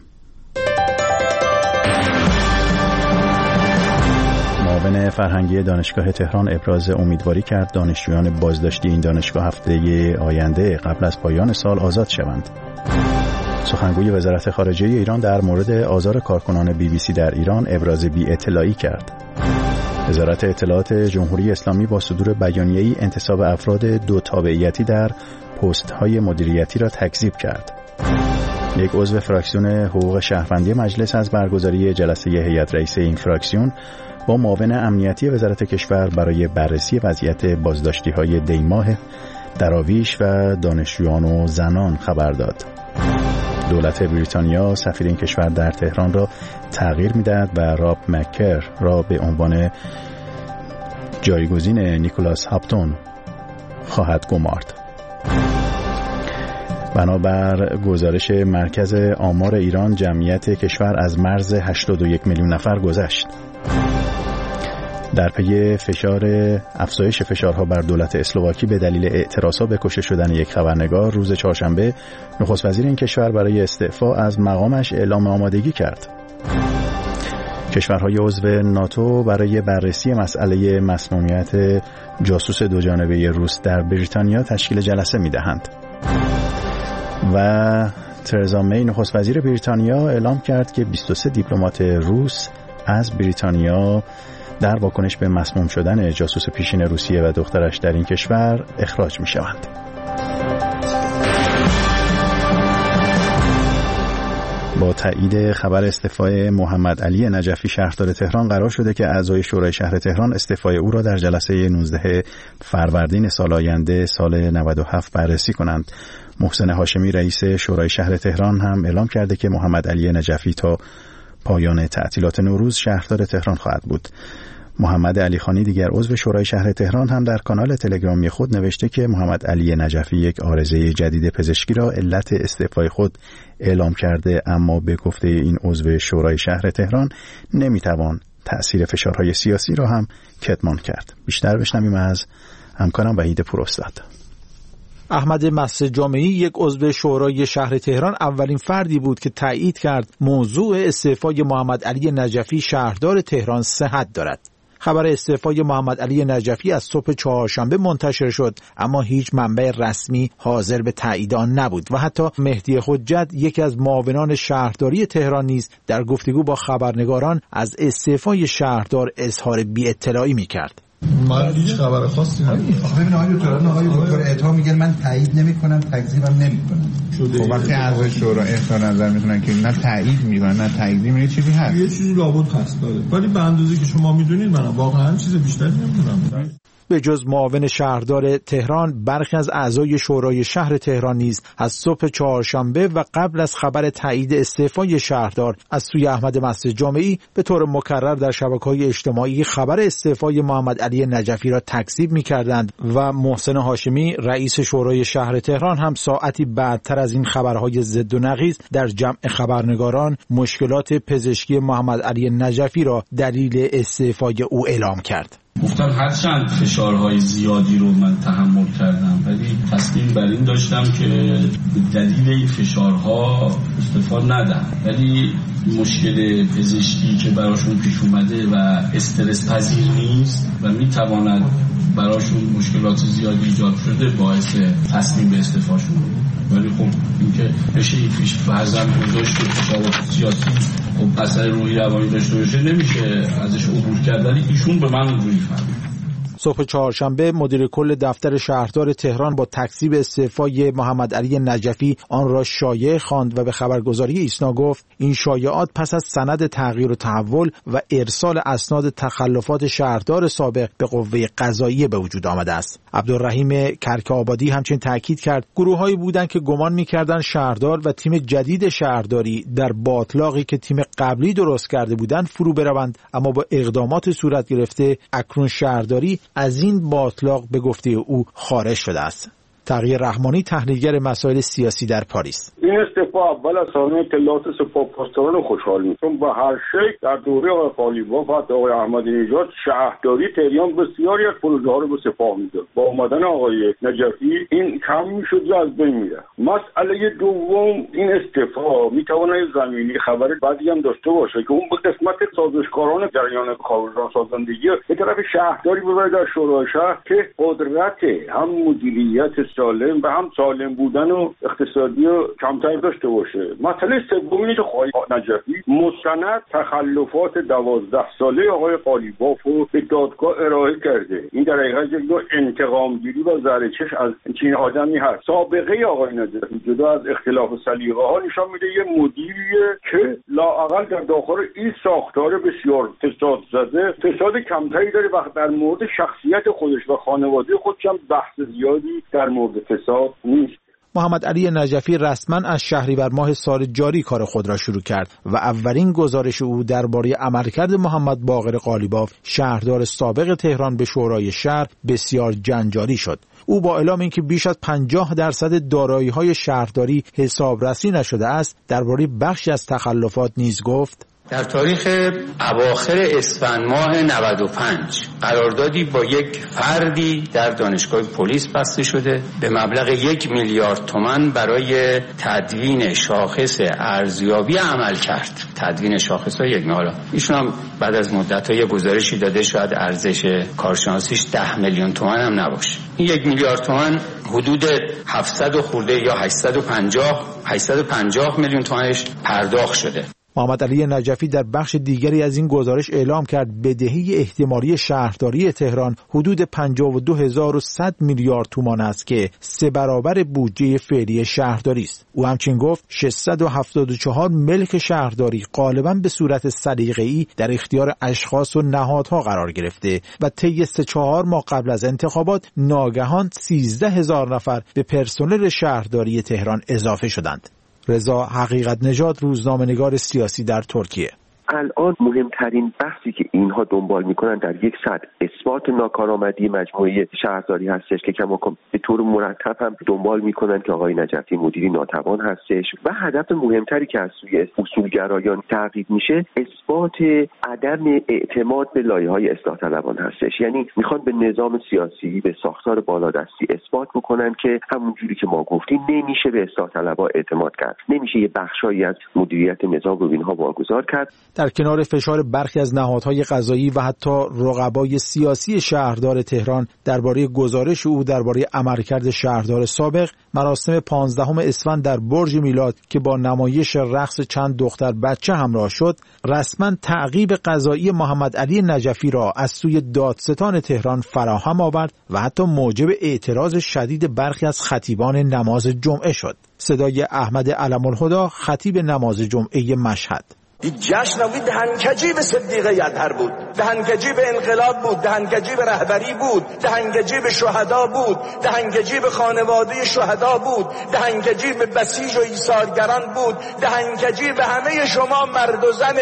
معاون فرهنگی دانشگاه تهران ابراز امیدواری کرد دانشجویان بازداشتی این دانشگاه هفته آینده قبل از پایان سال آزاد شوند. سخنگوی وزارت خارجه ایران در مورد آزار کارکنان بی بی سی در ایران ابراز بی‌اطلاعی کرد. وزارت اطلاعات جمهوری اسلامی با صدور بیانیه‌ای انتصاب افراد دو تابعیتی در پست‌های مدیریتی را تکذیب کرد. یک عضو فراکسیون حقوق شهروندی مجلس از برگزاری جلسه هیئت رئیسه این فراکسیون با معاون امنیتی وزارت کشور برای بررسی وضعیت بازداشتی‌های دیماه دراویش و دانشجویان و زنان خبر داد. دولت بریتانیا سفیر این کشور در تهران را تغییر می‌دهد و راب مکر را به عنوان جایگزین نیکولاس هاپتون خواهد گمارد. بنابر گزارش مرکز آمار ایران، جمعیت کشور از مرز هشتاد و یک میلیون نفر گذشت. در پی فشار افزایش فشارها بر دولت اسلواکی به دلیل اعتراضها به کشته شدن یک خبرنگار روز چهارشنبه، نخست وزیر این کشور برای استعفا از مقامش اعلام آمادگی کرد. کشورهای عضو ناتو برای بررسی مسئله مسمومیت جاسوس دوجانبه روس در بریتانیا تشکیل جلسه می‌دهند. و ترزا می نخست وزیر بریتانیا اعلام کرد که بیست و سه دیپلمات روس از بریتانیا در واکنش به مسموم شدن جاسوس پیشین روسیه و دخترش در این کشور اخراج می‌شوند. با تایید خبر استعفای محمد علی نجفی شهردار تهران، قرار شده که اعضای شورای شهر تهران استعفای او را در جلسه نوزدهم فروردین سال آینده سال نود و هفت بررسی کنند. محسن هاشمی رئیس شورای شهر تهران هم اعلام کرده که محمد علی نجفی تا پایان تعطیلات نوروز شهردار تهران خواهد بود. محمد علی خانی دیگر عضو شورای شهر تهران هم در کانال تلگرامی خود نوشته که محمد علی نجفی یک عارضه جدید پزشکی را علت استعفای خود اعلام کرده، اما به گفته این عضو شورای شهر تهران نمیتوان تأثیر فشارهای سیاسی را هم کتمان کرد. بیشتر بشنویم از همکارم وحید پوراستاد. احمد مصر جامعی، یک عضو شورای شهر تهران، اولین فردی بود که تایید کرد موضوع استعفای محمد علی نجفی شهردار تهران صحت دارد. خبر استعفای محمد علی نجفی از صبح چهارشنبه منتشر شد، اما هیچ منبع رسمی حاضر به تایید آن نبود و حتی مهدی حجت، یکی از معاونان شهرداری تهران، نیز در گفتگو با خبرنگاران از استعفای شهردار اظهار بی‌اطلاعی می‌کرد. من هیچ خبر خاصی ندارم. آخه ببین آقای دکتر آقای دکتر اعطا میگن من تایید نمی‌کنم، تکذیبم نمی‌کنم. خب وقتی اعضای شورا اظهار نظر می‌کنن که نه تایید می‌کنن نه تکذیب، یه چیزی هست. یه چیزی لابد هست داره. ولی به اندازه‌ای که شما می‌دونید من واقعا چیز بیشتری نمی‌دونم. به جز معاون شهردار تهران، برخی از اعضای شورای شهر تهران نیز از صبح چهارشنبه و قبل از خبر تایید استعفای شهردار از سوی احمد مصر جامعی به طور مکرر در شبکه‌های اجتماعی خبر استعفای محمد علی نجفی را تکذیب می‌کردند و محسن هاشمی رئیس شورای شهر تهران هم ساعتی بعدتر از این خبرهای ضد و نقیض در جمع خبرنگاران مشکلات پزشکی محمد علی نجفی را دلیل استعفای او اعلام کرد. گفتم هرچند فشارهای زیادی رو من تحمل کردم، ولی تصمیم بر این داشتم که به دلیل این فشارها استعفا ندم، ولی مشکل پزشکی که براشون پیش اومده و استرس پذیر نیست و میتواند براشون مشکلات زیادی ایجاد شده باعث تصمیم به استعفا شده. ولی خب اینکه بشه این پیش فرضاً گذاشت که فشارات سیاسی خب اثر روحی روانی داشته باشه نمیشه ازش عبور کرد، ولی ایشون به من روی فهمید. صبح چهارشنبه مدیر کل دفتر شهردار تهران با تکذیب استعفای محمد علی نجفی آن را شایعه خواند و به خبرگزاری ایسنا گفت این شایعات پس از سند تغییر و تحول و ارسال اسناد تخلفات شهردار سابق به قوه قضاییه به وجود آمده است. عبدالرحیم کرک‌آبادی همچنین تاکید کرد گروه‌هایی بودند که گمان می‌کردند شهردار و تیم جدید شهرداری در باطلاقی که تیم قبلی درست کرده بودند فرو بروند، اما با اقدامات صورت گرفته اکنون شهرداری از این باطلاق به گفته او خارج شده است. تقی رحمانی، تحلیلگر مسائل سیاسی در پاریس: این استعفا اول از همه اطلاعات سپاهپاسداران خوشحال می‌کنه، چون با هر شکل در دوره آقای قالیباف و آقای احمدی نژاد شهرداری تهران بسیاری از پروژه‌ها رو به سپاه می‌داد. با اومدن آقای نجفی این کم می‌شد و از بین می‌رفت. مسئله دوم، این استعفا می‌تواند زمینی خبر بعدی هم داشته باشه که اون به قسمت سازشکاران جریان کارگزار سازندگی به طرف شهرداری ببره در شورای شهر که قدرت هم مدیریت سالم و هم سالم بودن و اقتصادی و کمتر داشته باشه. مسئله سوم اینه که آقای نجفی مستند تخلفات دوازده ساله آقای قالیباف رو به دادگاه ارائه کرده. این در حقیقت یک نوع انتقامگیری و زره‌چش از چنین آدمی هست. سابقه آقای نجفی جدا از اختلاف سلیقه ها نشان میده یه مدیریه که لااقل در داخل این ساختار بسیار فساد زده فساد کمتری داره و در مورد شخصیت خودش و خانواده خودش هم بحث زیادی در مورد فساد نیست. محمد علی نجفی رسما از شهریور ماه سال جاری کار خود را شروع کرد و اولین گزارش او درباره عملکرد محمد باقر قالیباف شهردار سابق تهران به شورای شهر بسیار جنجالی شد. او با اعلام اینکه بیش از پنجاه درصد دارایی‌های شهرداری حسابرسی نشده است، درباره بخشی از تخلفات نیز گفت: در تاریخ اواخر اسفند ماه نود و پنج قراردادی با یک فردی در دانشگاه پلیس بسته شده به مبلغ یک میلیارد تومان برای تدوین شاخص ارزیابی عمل کرد. تدوین شاخص های یک حالا ایشون هم بعد از مدت های گزارشی داده شاید ارزش کارشناسیش ده میلیون تومان هم نباشه. این یک میلیارد تومان حدود هفتصد خورده یا هشتصد و پنجاه هشتصد و پنجاه میلیون تومانش پرداخت شده. محمد علی نجفی در بخش دیگری از این گزارش اعلام کرد بدهی احتمالی شهرداری تهران حدود پنجاه و دو هزار و صد میلیارد تومان است که سه برابر بودجه فعلی شهرداری است. او همچنین گفت ششصد و هفتاد و چهار ملک شهرداری غالباً به صورت سلیقه‌ای در اختیار اشخاص و نهادها قرار گرفته و طی سه چهار ماه قبل از انتخابات ناگهان سیزده هزار نفر به پرسنل شهرداری تهران اضافه شدند. رضا حقیقت نژاد، روزنامه‌نگار سیاسی در ترکیه. الان مهمترین بحثی که اینها دنبال میکنن در یک سطح اثبات ناکارآمدی مجموعه شهرداری هستش که کماکان به طور مرتب هم دنبال میکنن که آقای نجفی مدیری ناتوان هستش و هدف مهمتری که از سوی اصولگرایان تعقیب میشه اثبات عدم اعتماد به لایه‌های اصلاح طلبان هستش. یعنی میخوان به نظام سیاسی، به ساختار بالادستی اثبات بکنن که همون جوری که ما گفتیم نمیشه به اصلاح طلبها اعتماد کرد، نمیشه یه بخشایی از مدیریت نظام رو اینها واگذار کرد. در کنار فشار برخی از نهادهای قضایی و حتی رقبای سیاسی شهردار تهران درباره گزارش او درباره عملکرد شهردار سابق، مراسم پانزدهم اسفند در برج میلاد که با نمایش رقص چند دختر بچه همراه شد، رسما تعقیب قضایی محمد علی نجفی را از سوی دادستان تهران فراهم آورد و حتی موجب اعتراض شدید برخی از خطیبان نماز جمعه شد. صدای احمد علم‌الهدی، خطیب نماز جمعه مشهد: این جشنوی دهنکجی به صدیقه اطهر بود، دهنکجی به انقلاب بود، دهنکجی به رهبری بود، دهنکجی به شهدا بود، دهنکجی به خانواده شهدا بود، دهنکجی به بسیج و ایثارگران بود، دهنکجی به همه شما مرد و زن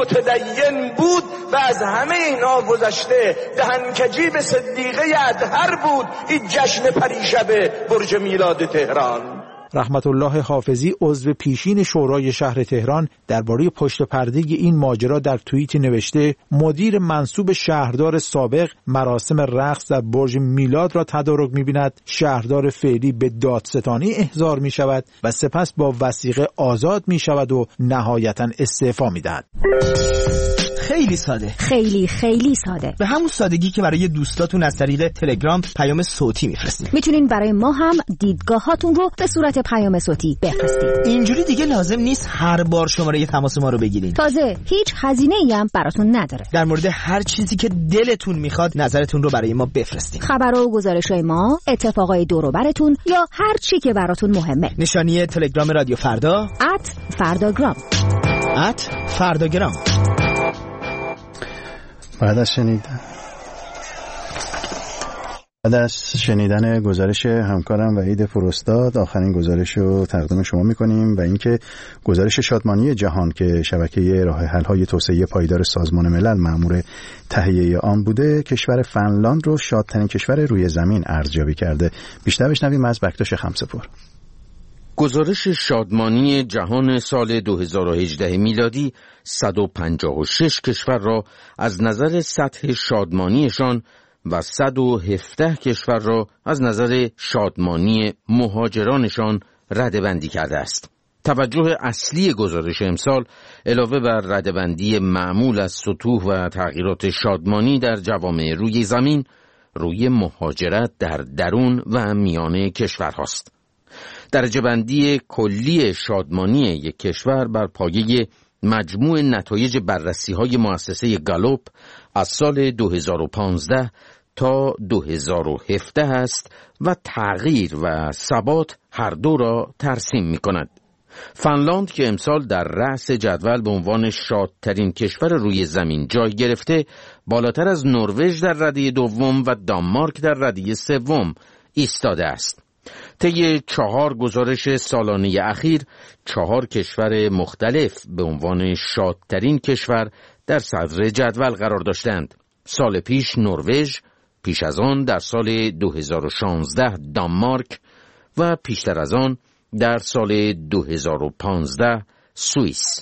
متدین بود و از همه اینا گذشته دهنکجی به صدیقه اطهر بود. این جشن پریشب برج میلاد تهران. رحمت الله حافظی، عضو پیشین شورای شهر تهران، درباره پشت پرده این ماجرا در توییتی نوشته: مدیر منصوب شهردار سابق مراسم رقص در برج میلاد را تدارک می‌بیند، شهردار فعلی به دادستانی احضار می‌شود و سپس با وثیقه آزاد می‌شود و نهایتاً استعفا می‌دهد. خیلی ساده، خیلی خیلی ساده، به همون سادگی که برای دوستاتون از طریق تلگرام پیام صوتی میفرستین. میتونین برای ما هم دیدگاهاتون رو به صورت پیام صوتی بفرستید. اینجوری دیگه لازم نیست هر بار شماره تماس ما رو بگیرین. تازه هیچ هزینه‌ای هم براتون نداره. در مورد هر چیزی که دلتون میخواد نظرتون رو برای ما بفرستین. خبرها و گزارش‌های ما، اتفاقای دور و براتون یا هر چی که براتون مهمه. نشانی تلگرام رادیو فردا ات فرداگرام ات فرداگرام. بعد از شنیدن بعد از شنیدن گزارش همکارم وحید فرستاد، آخرین گزارش رو تقدیم شما می‌کنیم و اینکه گزارش شادمانی جهان که شبکه راه حل‌های توسعه پایدار سازمان ملل مأمور تهیه آن بوده، کشور فنلاند رو شادترین کشور روی زمین ارزیابی کرده. بیشتر بشنویم از بکتاش خمسه‌پور. گزارش شادمانی جهان سال دو هزار و هجده میلادی صد و پنجاه و شش کشور را از نظر سطح شادمانیشان و صد و هفده کشور را از نظر شادمانی مهاجرانشان رده‌بندی کرده است. توجه اصلی گزارش امسال علاوه بر رده‌بندی معمول از سطوح و تغییرات شادمانی در جوامع روی زمین، روی مهاجرت در درون و میانه کشورهاست. درجه بندی کلی شادمانی یک کشور بر پایه مجموع نتایج بررسی‌های مؤسسه گالوپ از سال دو هزار و پانزده تا دو هزار و هفده است و تغییر و ثبات هر دو را ترسیم می‌کند. فنلاند که امسال در رأس جدول به عنوان شادترین کشور روی زمین جای گرفته، بالاتر از نروژ در رده دوم و دانمارک در رده سوم ایستاده است. طی چهار گزارش سالانه اخیر، چهار کشور مختلف به عنوان شادترین کشور در صدر جدول قرار داشتند. سال پیش نروژ، پیش از آن در سال دو هزار و شانزده دانمارک و پیشتر از آن در سال دو هزار و پانزده سوئیس.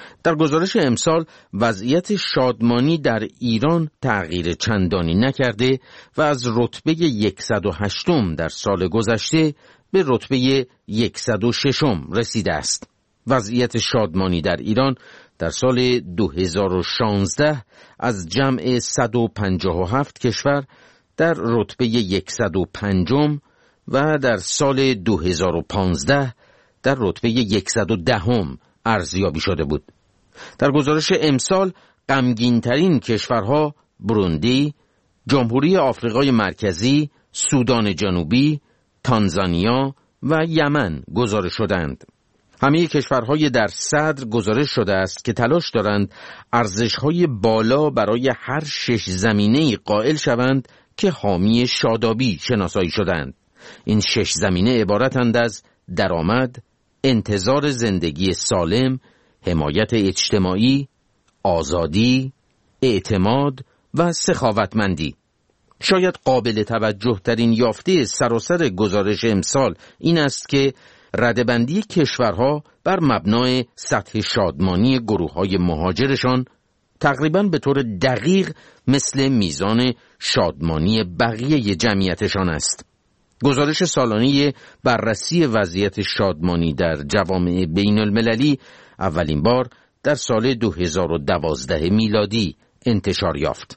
در گزارش امسال وضعیت شادمانی در ایران تغییر چندانی نکرده و از رتبه صد و هشتم در سال گذشته به رتبه صد و ششم رسیده است. وضعیت شادمانی در ایران در سال دو هزار و شانزده از جمع صد و پنجاه و هفت کشور در رتبه صد و پنجم و در سال دو هزار و پانزده در رتبه صد و دهم ارزیابی شده بود. در گزارش امسال غمگین‌ترین کشورها بروندی، جمهوری آفریقای مرکزی، سودان جنوبی، تانزانیا و یمن گزارش شدند. همه کشورهای در صدر گزارش شده است که تلاش دارند ارزش‌های بالا برای هر شش زمینه‌ای قائل شوند که حامی شادابی شناسایی شدند. این شش زمینه عبارتند از درآمد، انتظار زندگی سالم، حمایت اجتماعی، آزادی، اعتماد و سخاوتمندی. شاید قابل توجه ترین یافته سراسر گزارش امسال این است که ردبندی کشورها بر مبنای سطح شادمانی گروه‌های مهاجرشان تقریباً به طور دقیق مثل میزان شادمانی بقیه جمعیتشان است. گزارش سالانه بررسی وضعیت شادمانی در جوامع بین المللی اولین بار در سال دو هزار و دوازده میلادی انتشار یافت.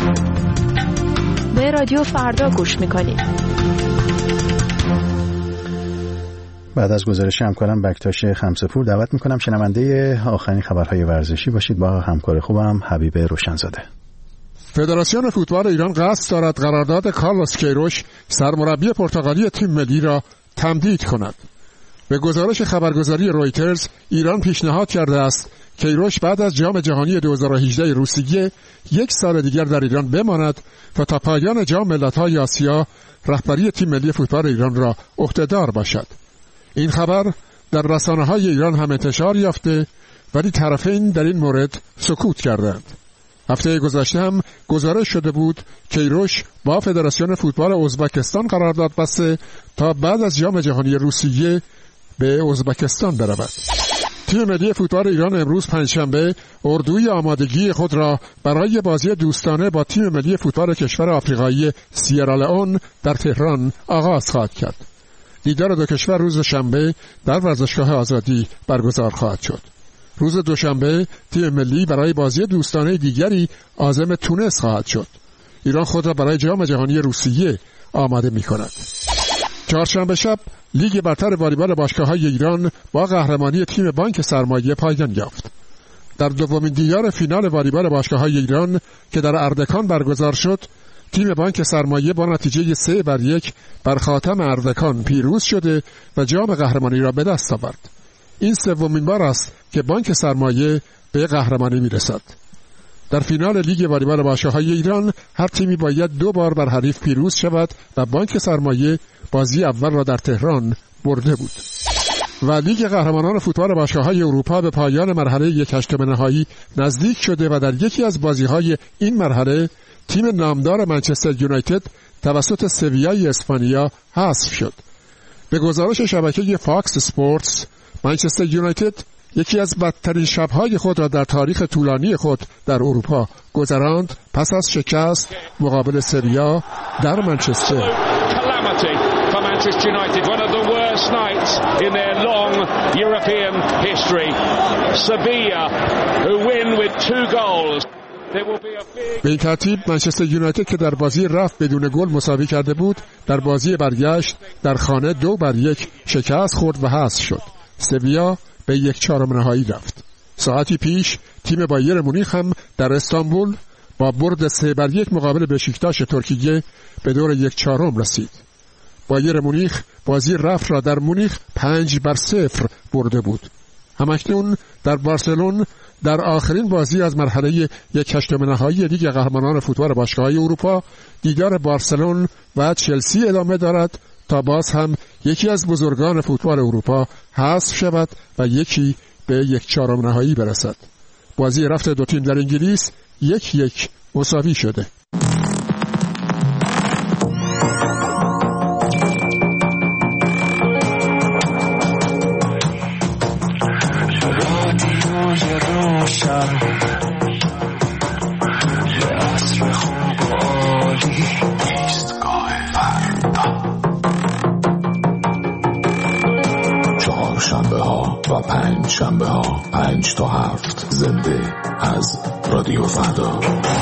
به رادیو فردا گوش میکنید. بعد از گزارش همکارم بکتاش خمسه‌پور دعوت میکنم شنونده آخرین خبرهای ورزشی باشید با همکار خوبم حبیب روشنزاده. فدراسیون فوتبال ایران قصد دارد قرارداد کارلوس کیروش سرمربی پرتغالی تیم ملی را تمدید کند. به گزارش خبرگزاری رویترز ایران پیشنهاد کرده است کیروش بعد از جام جهانی دو هزار و هجده روسیه یک سال دیگر در ایران بماند و تا پایان جام ملت‌های آسیا رهبری تیم ملی فوتبال ایران را عهده‌دار باشد. این خبر در رسانه‌های ایران هم انتشار یافته ولی طرفین در این مورد سکوت کردند. هفته گذشته هم گزارش شده بود کیروش با فدراسیون فوتبال ازبکستان قرارداد بسته تا بعد از جام جهانی روسیه به ازبکستان برود. تیم ملی فوتبال ایران امروز پنجشنبه اردوی آمادگی خود را برای بازی دوستانه با تیم ملی فوتبال کشور آفریقایی سیرالئون در تهران آغاز خواهد کرد. دیدار دو کشور روز شنبه در ورزشگاه آزادی برگزار خواهد شد. روز دوشنبه تیم ملی برای بازی دوستانه دیگری عازم تونس خواهد شد. ایران خود را برای جام جهانی روسیه آماده می کند. چهارشنبه شب لیگ برتر والیبال باشگاه‌های ایران با قهرمانی تیم بانک سرمایه پایان یافت. در دومین دیدار فینال والیبال باشگاه‌های ایران که در اردکان برگزار شد، تیم بانک سرمایه با نتیجه سه بر یک بر خاتم اردکان پیروز شده و جام قهرمانی را به دست آورد. این سومین بار است که بانک سرمایه به قهرمانی میرسد. در فینال لیگ والیبال باشگاه‌های ایران هر تیمی باید دو بار بر حریف پیروز شود و بانک سرمایه بازی اول را در تهران برده بود. و لیگ قهرمانان فوتبال باشگاه‌های اروپا به پایان مرحله یک هشتم نهایی نزدیک شده و در یکی از بازی‌های این مرحله تیم نامدار منچستر یونایتد توسط سویای اسپانیا حذف شد. به گزارش شبکه فاکس اسپورتس، منچستر یونایتد یکی از بدترین شب‌های خود را در تاریخ طولانی خود در اروپا گذراند پس از شکست مقابل سویا در منچستر. For Manchester United, one of the worst nights in their long European history. Sevilla, who win with two goals. به این ترتیب منچستر یونایتد که در بازی رفت بدون گل مساوی کرده بود، در بازی برگشت در خانه دو بر یک شکست خورد و حذف شد. سویا به یک چهارم نهایی رفت. ساعتی پیش تیم بایر مونیخ هم در استانبول با برد سه بر یک مقابل بشیکتاش ترکیه به دور یک چهارم رسید. بایر مونیخ بازی رفت را در مونیخ پنج بر صفر برده بود. همکنون در بارسلون در آخرین بازی از مرحله یک هشتم نهایی لیگ قهرمانان فوتبال باشگاه‌های اروپا دیدار بارسلون و چلسی ادامه دارد تا باز هم یکی از بزرگان فوتبال اروپا حذف شود و یکی به یک چهارم نهایی برسد. بازی رفت دو تیم در انگلیس یک یک مساوی شده. و پنج شنبه ها پنج تا هفت زنده از رادیو فردا.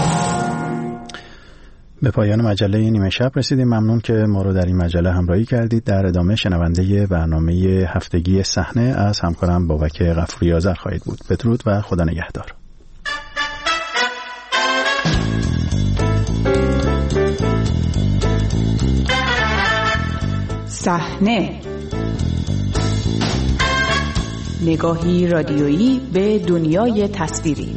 به پایان مجله نیمه شب رسیدیم. ممنون که ما رو در این مجله همراهی کردید. در ادامه شنونده برنامه هفتگی صحنه از همکارم بابک غفوری آذر خواهید بود. بدرود و خدا نگهدار. صحنه، نگاهی رادیویی به دنیای تصویری.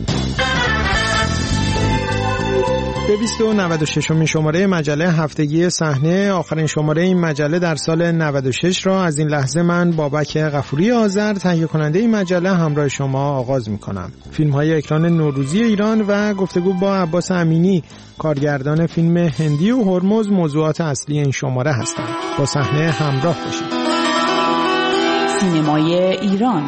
دویست و نود و ششمین شماره مجله هفتگی صحنه، آخرین شماره این مجله در سال نود و شش را از این لحظه من بابک غفوری آذر تهیه کننده این مجله همراه شما آغاز می کنم. فیلم های اکران نوروزی ایران و گفتگو با عباس امینی کارگردان فیلم هندی و هرمز موضوعات اصلی این شماره هستند. با صحنه همراه باشید. سینمای ایران.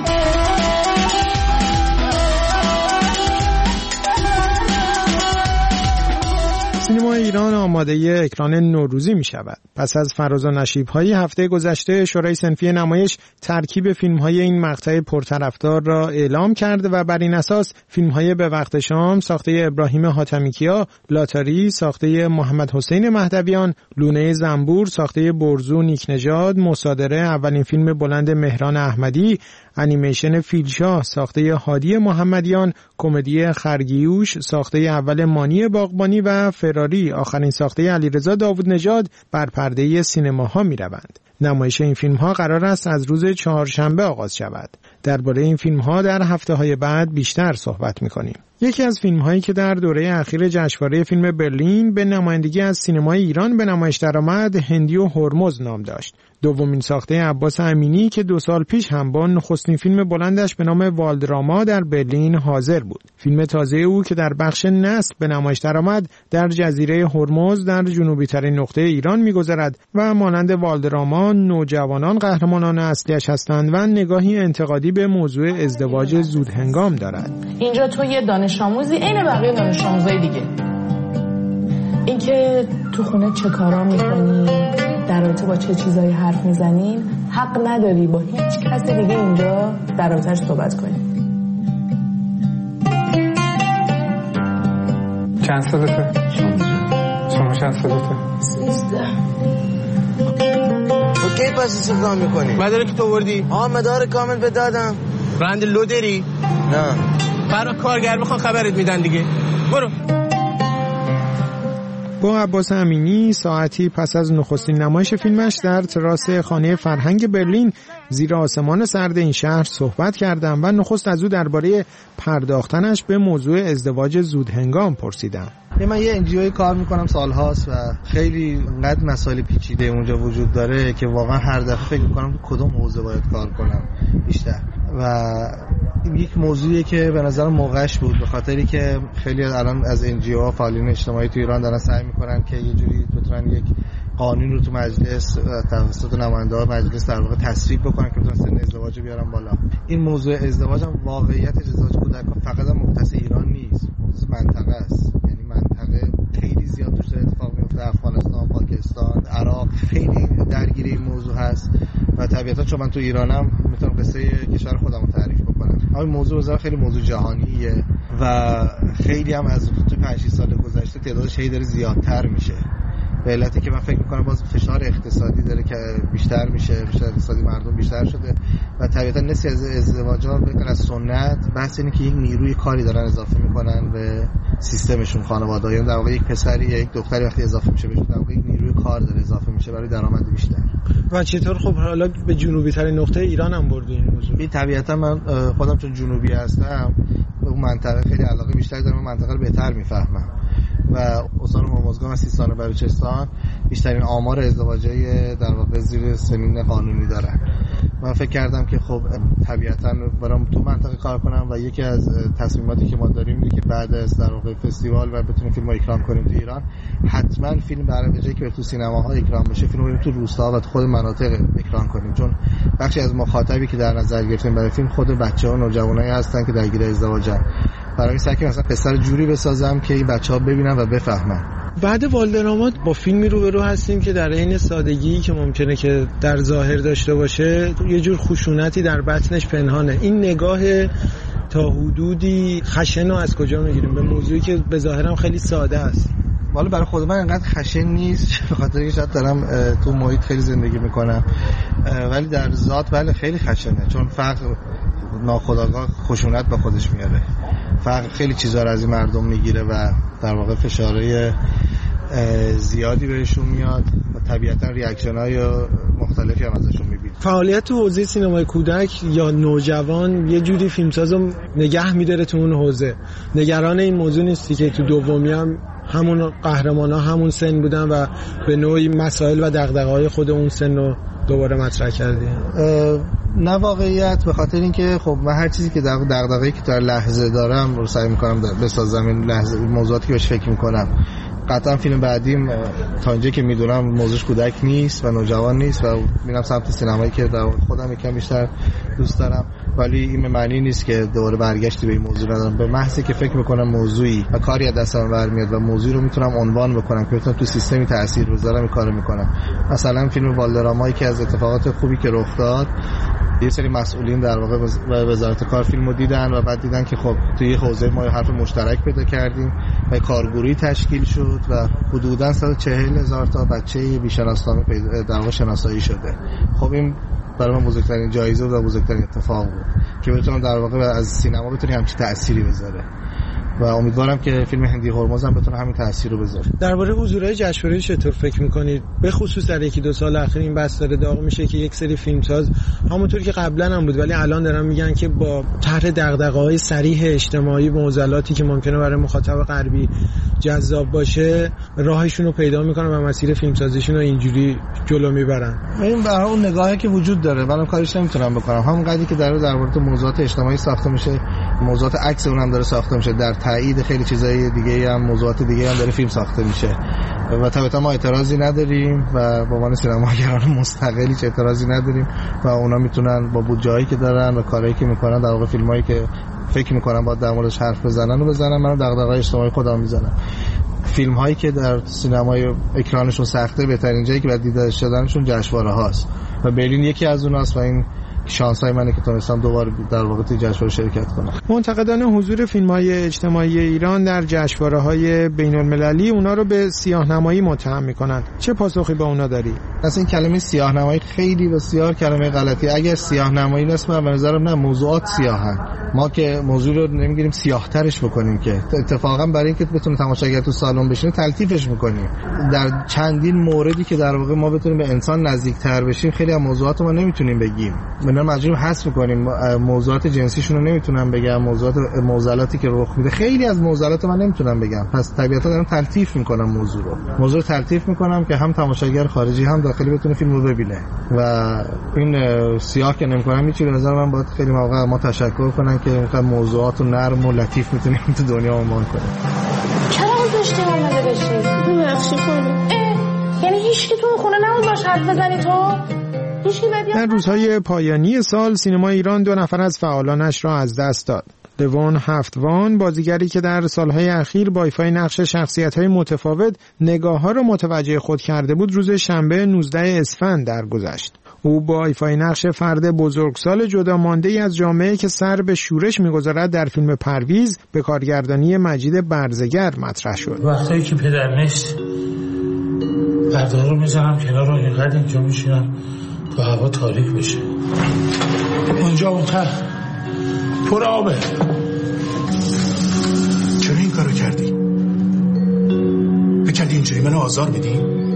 سینما ایران آماده اکران نوروزی می شود. پس از فراز و نشیب‌های هفته گذشته، شورای صنفی نمایش ترکیب فیلم‌های این مقطع پرطرفدار را اعلام کرد و بر این اساس فیلم‌های به وقت شام ساخته ابراهیم حاتمیکیا، لاتاری ساخته محمد حسین مهدویان، لونه زنبور ساخته برزو نیکنژاد، مصادره اولین فیلم بلند مهران احمدی، انیمیشن فیلشاه ساخته هادی محمدیان، کمدی خرگیوش ساخته اول مانی باغبانی و فراری آخرین ساخته علیرضا داوود نژاد بر پرده سینماها می روند. نمایش این فیلم ها قرار است از روز چهارشنبه آغاز شود. درباره این فیلم ها در هفته های بعد بیشتر صحبت می کنیم. یکی از فیلم هایی که در دوره اخیر جشنواره فیلم برلین به نمایندگی از سینمای ایران به نمایش درآمد، هندی و هرمز نام داشت. دومین ساخته عباس امینی که دو سال پیش هم با نخستین فیلم بلندش به نام والدراما در برلین حاضر بود. فیلم تازه او که در بخش نصب به نمایش درآمد در جزیره هرمز در جنوبی ترین نقطه ایران می‌گذرد و مانند والدراما نوجوانان قهرمانان اصلیش هستند و نگاهی انتقادی به موضوع ازدواج زودهنگام دارد. اینجا تو یه دانش آموزی عین بقیه دانش آموزای دیگه. اینکه تو خونه چه کارا می‌کنی، در رابطه با چه چیزایی حرف میزنین، حق نداری با هیچ کس دیگه اینجا در رابطه‌اش صحبت کنی. چند سالته؟ شما چند سالته؟ سیزده. تو کی پس استخدام میکنی؟ مدارک تو آوردی؟ آه مدارک کامل به دادم. رند لو داری؟ نه. برای کارگر بخوان خبرت میدن دیگه. برو. با عباس امینی ساعتی پس از نخستین نمایش فیلمش در تراس خانه فرهنگ برلین زیر آسمان سرد این شهر صحبت کردم و نخست از او درباره پرداختنش به موضوع ازدواج زودهنگام پرسیدم. من یه انجیوی کار میکنم سالهاست و خیلی انقدر مسائل پیچیده اونجا وجود داره که واقعا هر دفعه فکر میکنم کدوم حوزه باید کار کنم بیشتر و یک موضوعیه که به نظر موقعش بود، به خاطری که خیلی الان از انجیوها فعالین اجتماعی تو ایران دارن سعی میکنن که یه جوری بتونن یک قانون رو تو مجلس توسط نماینده‌های مجلس در واقع تصویب بکنن که بتونن سن ازدواج بیارن بالا. این موضوع ازدواج هم واقعیت ازدواج کودکان فقط مختص ایران نیست، مختص منطقه است. یعنی منطقه خیلی زیاد توش اتفاق میفته، افغانستان، پاکستان، عراق خیلی درگیر این موضوع هست و طبیعتا چون من تو ایرانم میتونم قصه کشور خودم رو تعریف بکنم. این موضوع بزرگ خیلی موضوع جهانیه و خیلی هم از تو پنج شش سال گذشته تعدادش هی داره زیادتر میشه. به علتی که من فکر میکنم باز فشار اقتصادی داره که بیشتر میشه، فشار اقتصادی مردم بیشتر شده و طبیعتا نصف از ازدواج‌ها بکنن از سنت بحث اینه که یک نیروی کاری دارن اضافه میکنن به سیستمشون خانواده‌ها. یعنی در واقع یک پسری یا یک دختری وقتی اضافه میشه بهشون در واقع یک نیروی کار داره اضافه میشه برای درآمد بیشتر. و چطور خب حالا به جنوبی ترین نقطه ایران هم بردی این موضوع؟ این طبیعتا من خودم چون جنوبی هستم به اون منطقه خیلی علاقه بیشتری دارم، منطقه رو بهتر میفهمم و استان هرمزگان و سیستان و بلوچستان بیشترین آمار ازدواجای در واقع زیر سنین قانونی دارن. من فکر کردم که خب طبیعتاً برام تو منطقه کار کنم و یکی از تصمیماتی که ما داریم اینه که بعد از در واقع فستیوال و بتونیم فیلمو اکرام کنیم تو ایران، حتما فیلم برای به جایی که تو سینماها اکرام بشه فیلمو بریم تو روستاها و تو خود مناطق اکرام کنیم، چون بخشی از مخاطبی که در نظر گرفتیم برای فیلم خود بچه‌ها و نوجوانایی هستن که درگیر ازدواجن. برای این سعی کردم مثلا پسر جوری بسازم که این بچه‌ها ببینن و بفهمن. بعد والدرامات با فیلمی روبرو هستیم که در عین سادگی که ممکنه که در ظاهر داشته باشه یه جور خشونتی در بطنش پنهانه. این نگاه تا حدودی خشن رو از کجا میگیریم به موضوعی که به ظاهرم خیلی ساده است؟ والا برای خود من اینقدر خشن نیست به خاطر اینکه شاید دارم تو محیط خیلی زندگی میکنم، ولی در ذات بله خیلی خشنه، چون فقر ناخودآگاه خشونت به خودش میاره. فقر خیلی چیزا رو از این مردم میگیره و در واقع فشارهای زیادی بهشون میاد و طبیعتا ریاکشن‌های مختلفی هم ازشون میبینید. فعالیت تو حوزه سینمای کودک یا نوجوان یه جوری فیلمسازو نگه میداره تو اون حوزه. نگران این موضوع نیستی که تو دومی هم همون قهرمانا همون سن بودن و به نوعی مسائل و دغدغه‌های خود اون سن رو دوباره مطرح کردی؟ نه واقعیت، به خاطر اینکه خب من هر چیزی که دغدغه‌ای که در لحظه دارم رو سعی می‌کنم بسازم، این لحظه موضوعاتی که بهش فکر می‌کنم. قطعا فیلم بعدیم تا اینجا که میدونم موضوعش کودک نیست و نوجوان نیست و میرم سمت سینمایی که در خودم یکم بیشتر دوست دارم، ولی این معنی نیست که دوباره برگشتی به این موضوع ندارم. به محضی که فکر میکنم موضوعی و کاری از دستم برمیاد و موضوعی رو میتونم عنوان بکنم که بتونم تو سیستمی تاثیر بذارم، این کارو میکنم. مثلا فیلم والدرامایی که از اتفاقات خوبی که رخ داد، یه سری مسئولین در واقع وزارت کار فیلمو دیدن و بعد دیدن که خب توی حوزه ما حرف مشترک پیدا کردیم و کارگروهی تشکیل شد و حدوداً صد و چهل هزار تا بچه بی‌شناسنامه در واقع شناسایی شده. خب این برای من بزرگترین جایزه و بزرگترین اتفاق بود که بتونم در واقع از سینما بتونی همچین تأثیری بذاره و امیدوارم که فیلم هندی هرمز هم بتونه همین تأثیر رو بذاره. درباره حضورهای جشنواره چطور فکر می‌کنید؟ به خصوص در یکی دو سال اخیر این بحث داره داغ میشه که یک سری فیلمساز همونطوری که قبلا هم بود ولی الان دارن میگن که با طرح دغدغه‌های صریح اجتماعی و معضلاتی که ممکنه برای مخاطب غربی جذاب باشه راهشون رو پیدا میکنن و مسیر فیلمسازیشون رو اینجوری جلو میبرن. این به اون نگاهی که وجود داره منم کارش نمیتونم بکنم. همون قضیه که در در مورد موضوعات اجتماعی ساخته میشه، موضوعات عکس اونم داره ساخته میشه، در تایید خیلی چیزای دیگه هم موضوعات دیگه هم داره فیلم ساخته میشه و طبعا ما اعتراضی نداریم و به عنوان سینماگران مستقلی چه اعتراضی نداریم و اونا میتونن با بودجه‌ای که دارن و کارهایی که میکنن در واقع فیلمایی که فکر میکنن باید در موردش حرف بزنن و بزنن. منم دغدغه‌های اجتماعی خودم میزنم. فیلم هایی که در سینمای اکرانشون سخته بهترین جایی که بعد دیده شدنشون جشنواره هاست و برلین یکی از اوناست و این شانس های منه که تونستم دوباره در واقع توی جشنواره شرکت کنم. منتقدان حضور فیلم های اجتماعی ایران در جشنواره های بین المللی اونا رو به سیاه‌نمایی متهم میکنن. چه پاسخی به اونا داری؟ اصلا این کلمه سیاه‌نمایی خیلی بسیار کلمه غلطی. اگر سیاه‌نمایی نیست من به نظرم نه، موضوعات سیاهن. ما که موضوع رو نمیگیریم سیاه‌ترش بکنیم که اتفاقا برای اینکه بتونه تماشاگر تو سالن بشینه تلطیفش میکنیم. در چندین موردی که در واقع ما بتونیم به انسان نزدیک‌تر بشیم خیلی از موضوعات ما نمیتونیم بگیم. ما مجبوریم حذف می‌کنیم. موضوعات جنسیشون رو نمیتونم بگم، موضوعات معضلاتی که رخ میده خیلی از معضلات من نمیتونم بگم. پس طبیعتا دارم تلطیف میکنم موضوع رو. موضوع رو تلطیف میکنم که هم تماشاگر خارجی هم داخلی بتونه فیلم رو ببینه و این سیاه که نمی‌کنم میشه. به نظر من باید خیلی موقع ما تشکر کنن که اینقدر موضوعات رو نرم و لطیف میتونیم تو دنیا عنوان کنیم. چرا گذاشتی اومده بشی؟ ببخشید خانم. یعنی هیچ کی تو خونه نبود باش حرف بزنی تو؟ در روزهای پایانی سال سینما ایران دو نفر از فعالانش را از دست داد. لوان هفتوان، بازیگری که در سالهای اخیر با ایفای نقش شخصیت‌های متفاوت نگاه‌ها را متوجه خود کرده بود، روز شنبه نوزدهم اسفند درگذشت. او با ایفای نقش فرد بزرگسال جدا مانده‌ای از جامعه که سر به شورش می‌گذارد در فیلم پرویز به کارگردانی مجید برزگر مطرح شد. وقتی که پدر نیست پرده رو می‌زنم کنار و اینقدر اینجا میشینم تو هوا تاریک بشه. اونجا اونتر پر آبه. چرا این کارو کردی؟ بکردی اینجوری منو آزار بدی؟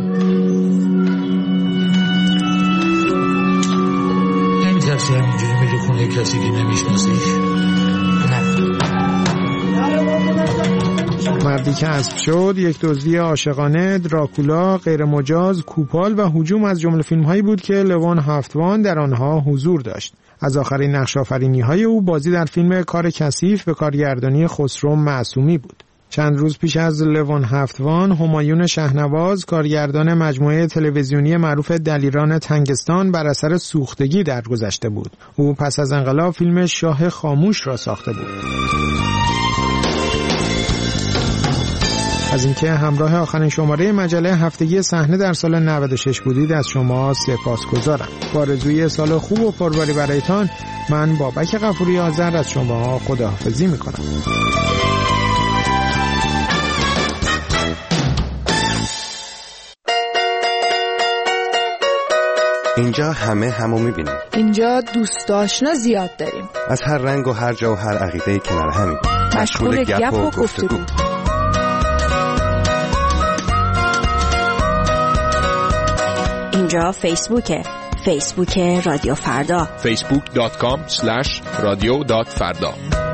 نمی‌ترسی همینجوری میری خونه کسی که نمیشناسیش؟ نه. مردی که اسب شد، یک دزدی عاشقانه، دراکولا، غیر مجاز، کوپال و هجوم از جمله فیلم‌هایی بود که لوان هفتوان در آنها حضور داشت. از آخرین نقش‌آفرینی‌های او بازی در فیلم کار کثیف به کارگردانی خسرو معصومی بود. چند روز پیش از لوان هفتوان، همایون شهنواز، کارگردان مجموعه تلویزیونی معروف دلیران تنگستان، بر اثر سوختگی درگذشته بود. او پس از انقلاب فیلم شاه خاموش را ساخته بود. از اینکه همراه آخرین شماره مجله هفتگی صحنه در سال نود و شش بودید از شما سپاسگزارم. با آرزوی سال خوب و پرباری برایتان، من بابک غفوری آذر از شما خداحافظی میکنم. اینجا همه همو میبینیم. اینجا دوست آشنا زیاد داریم. از هر رنگ و هر جا و هر عقیده‌ای کنار همیم. مشغول گپ و گفتگو. اینجا فیسبوکه. فیسبوک رادیو فردا. فیسبوک دات کام اسلش رادیو دات فردا.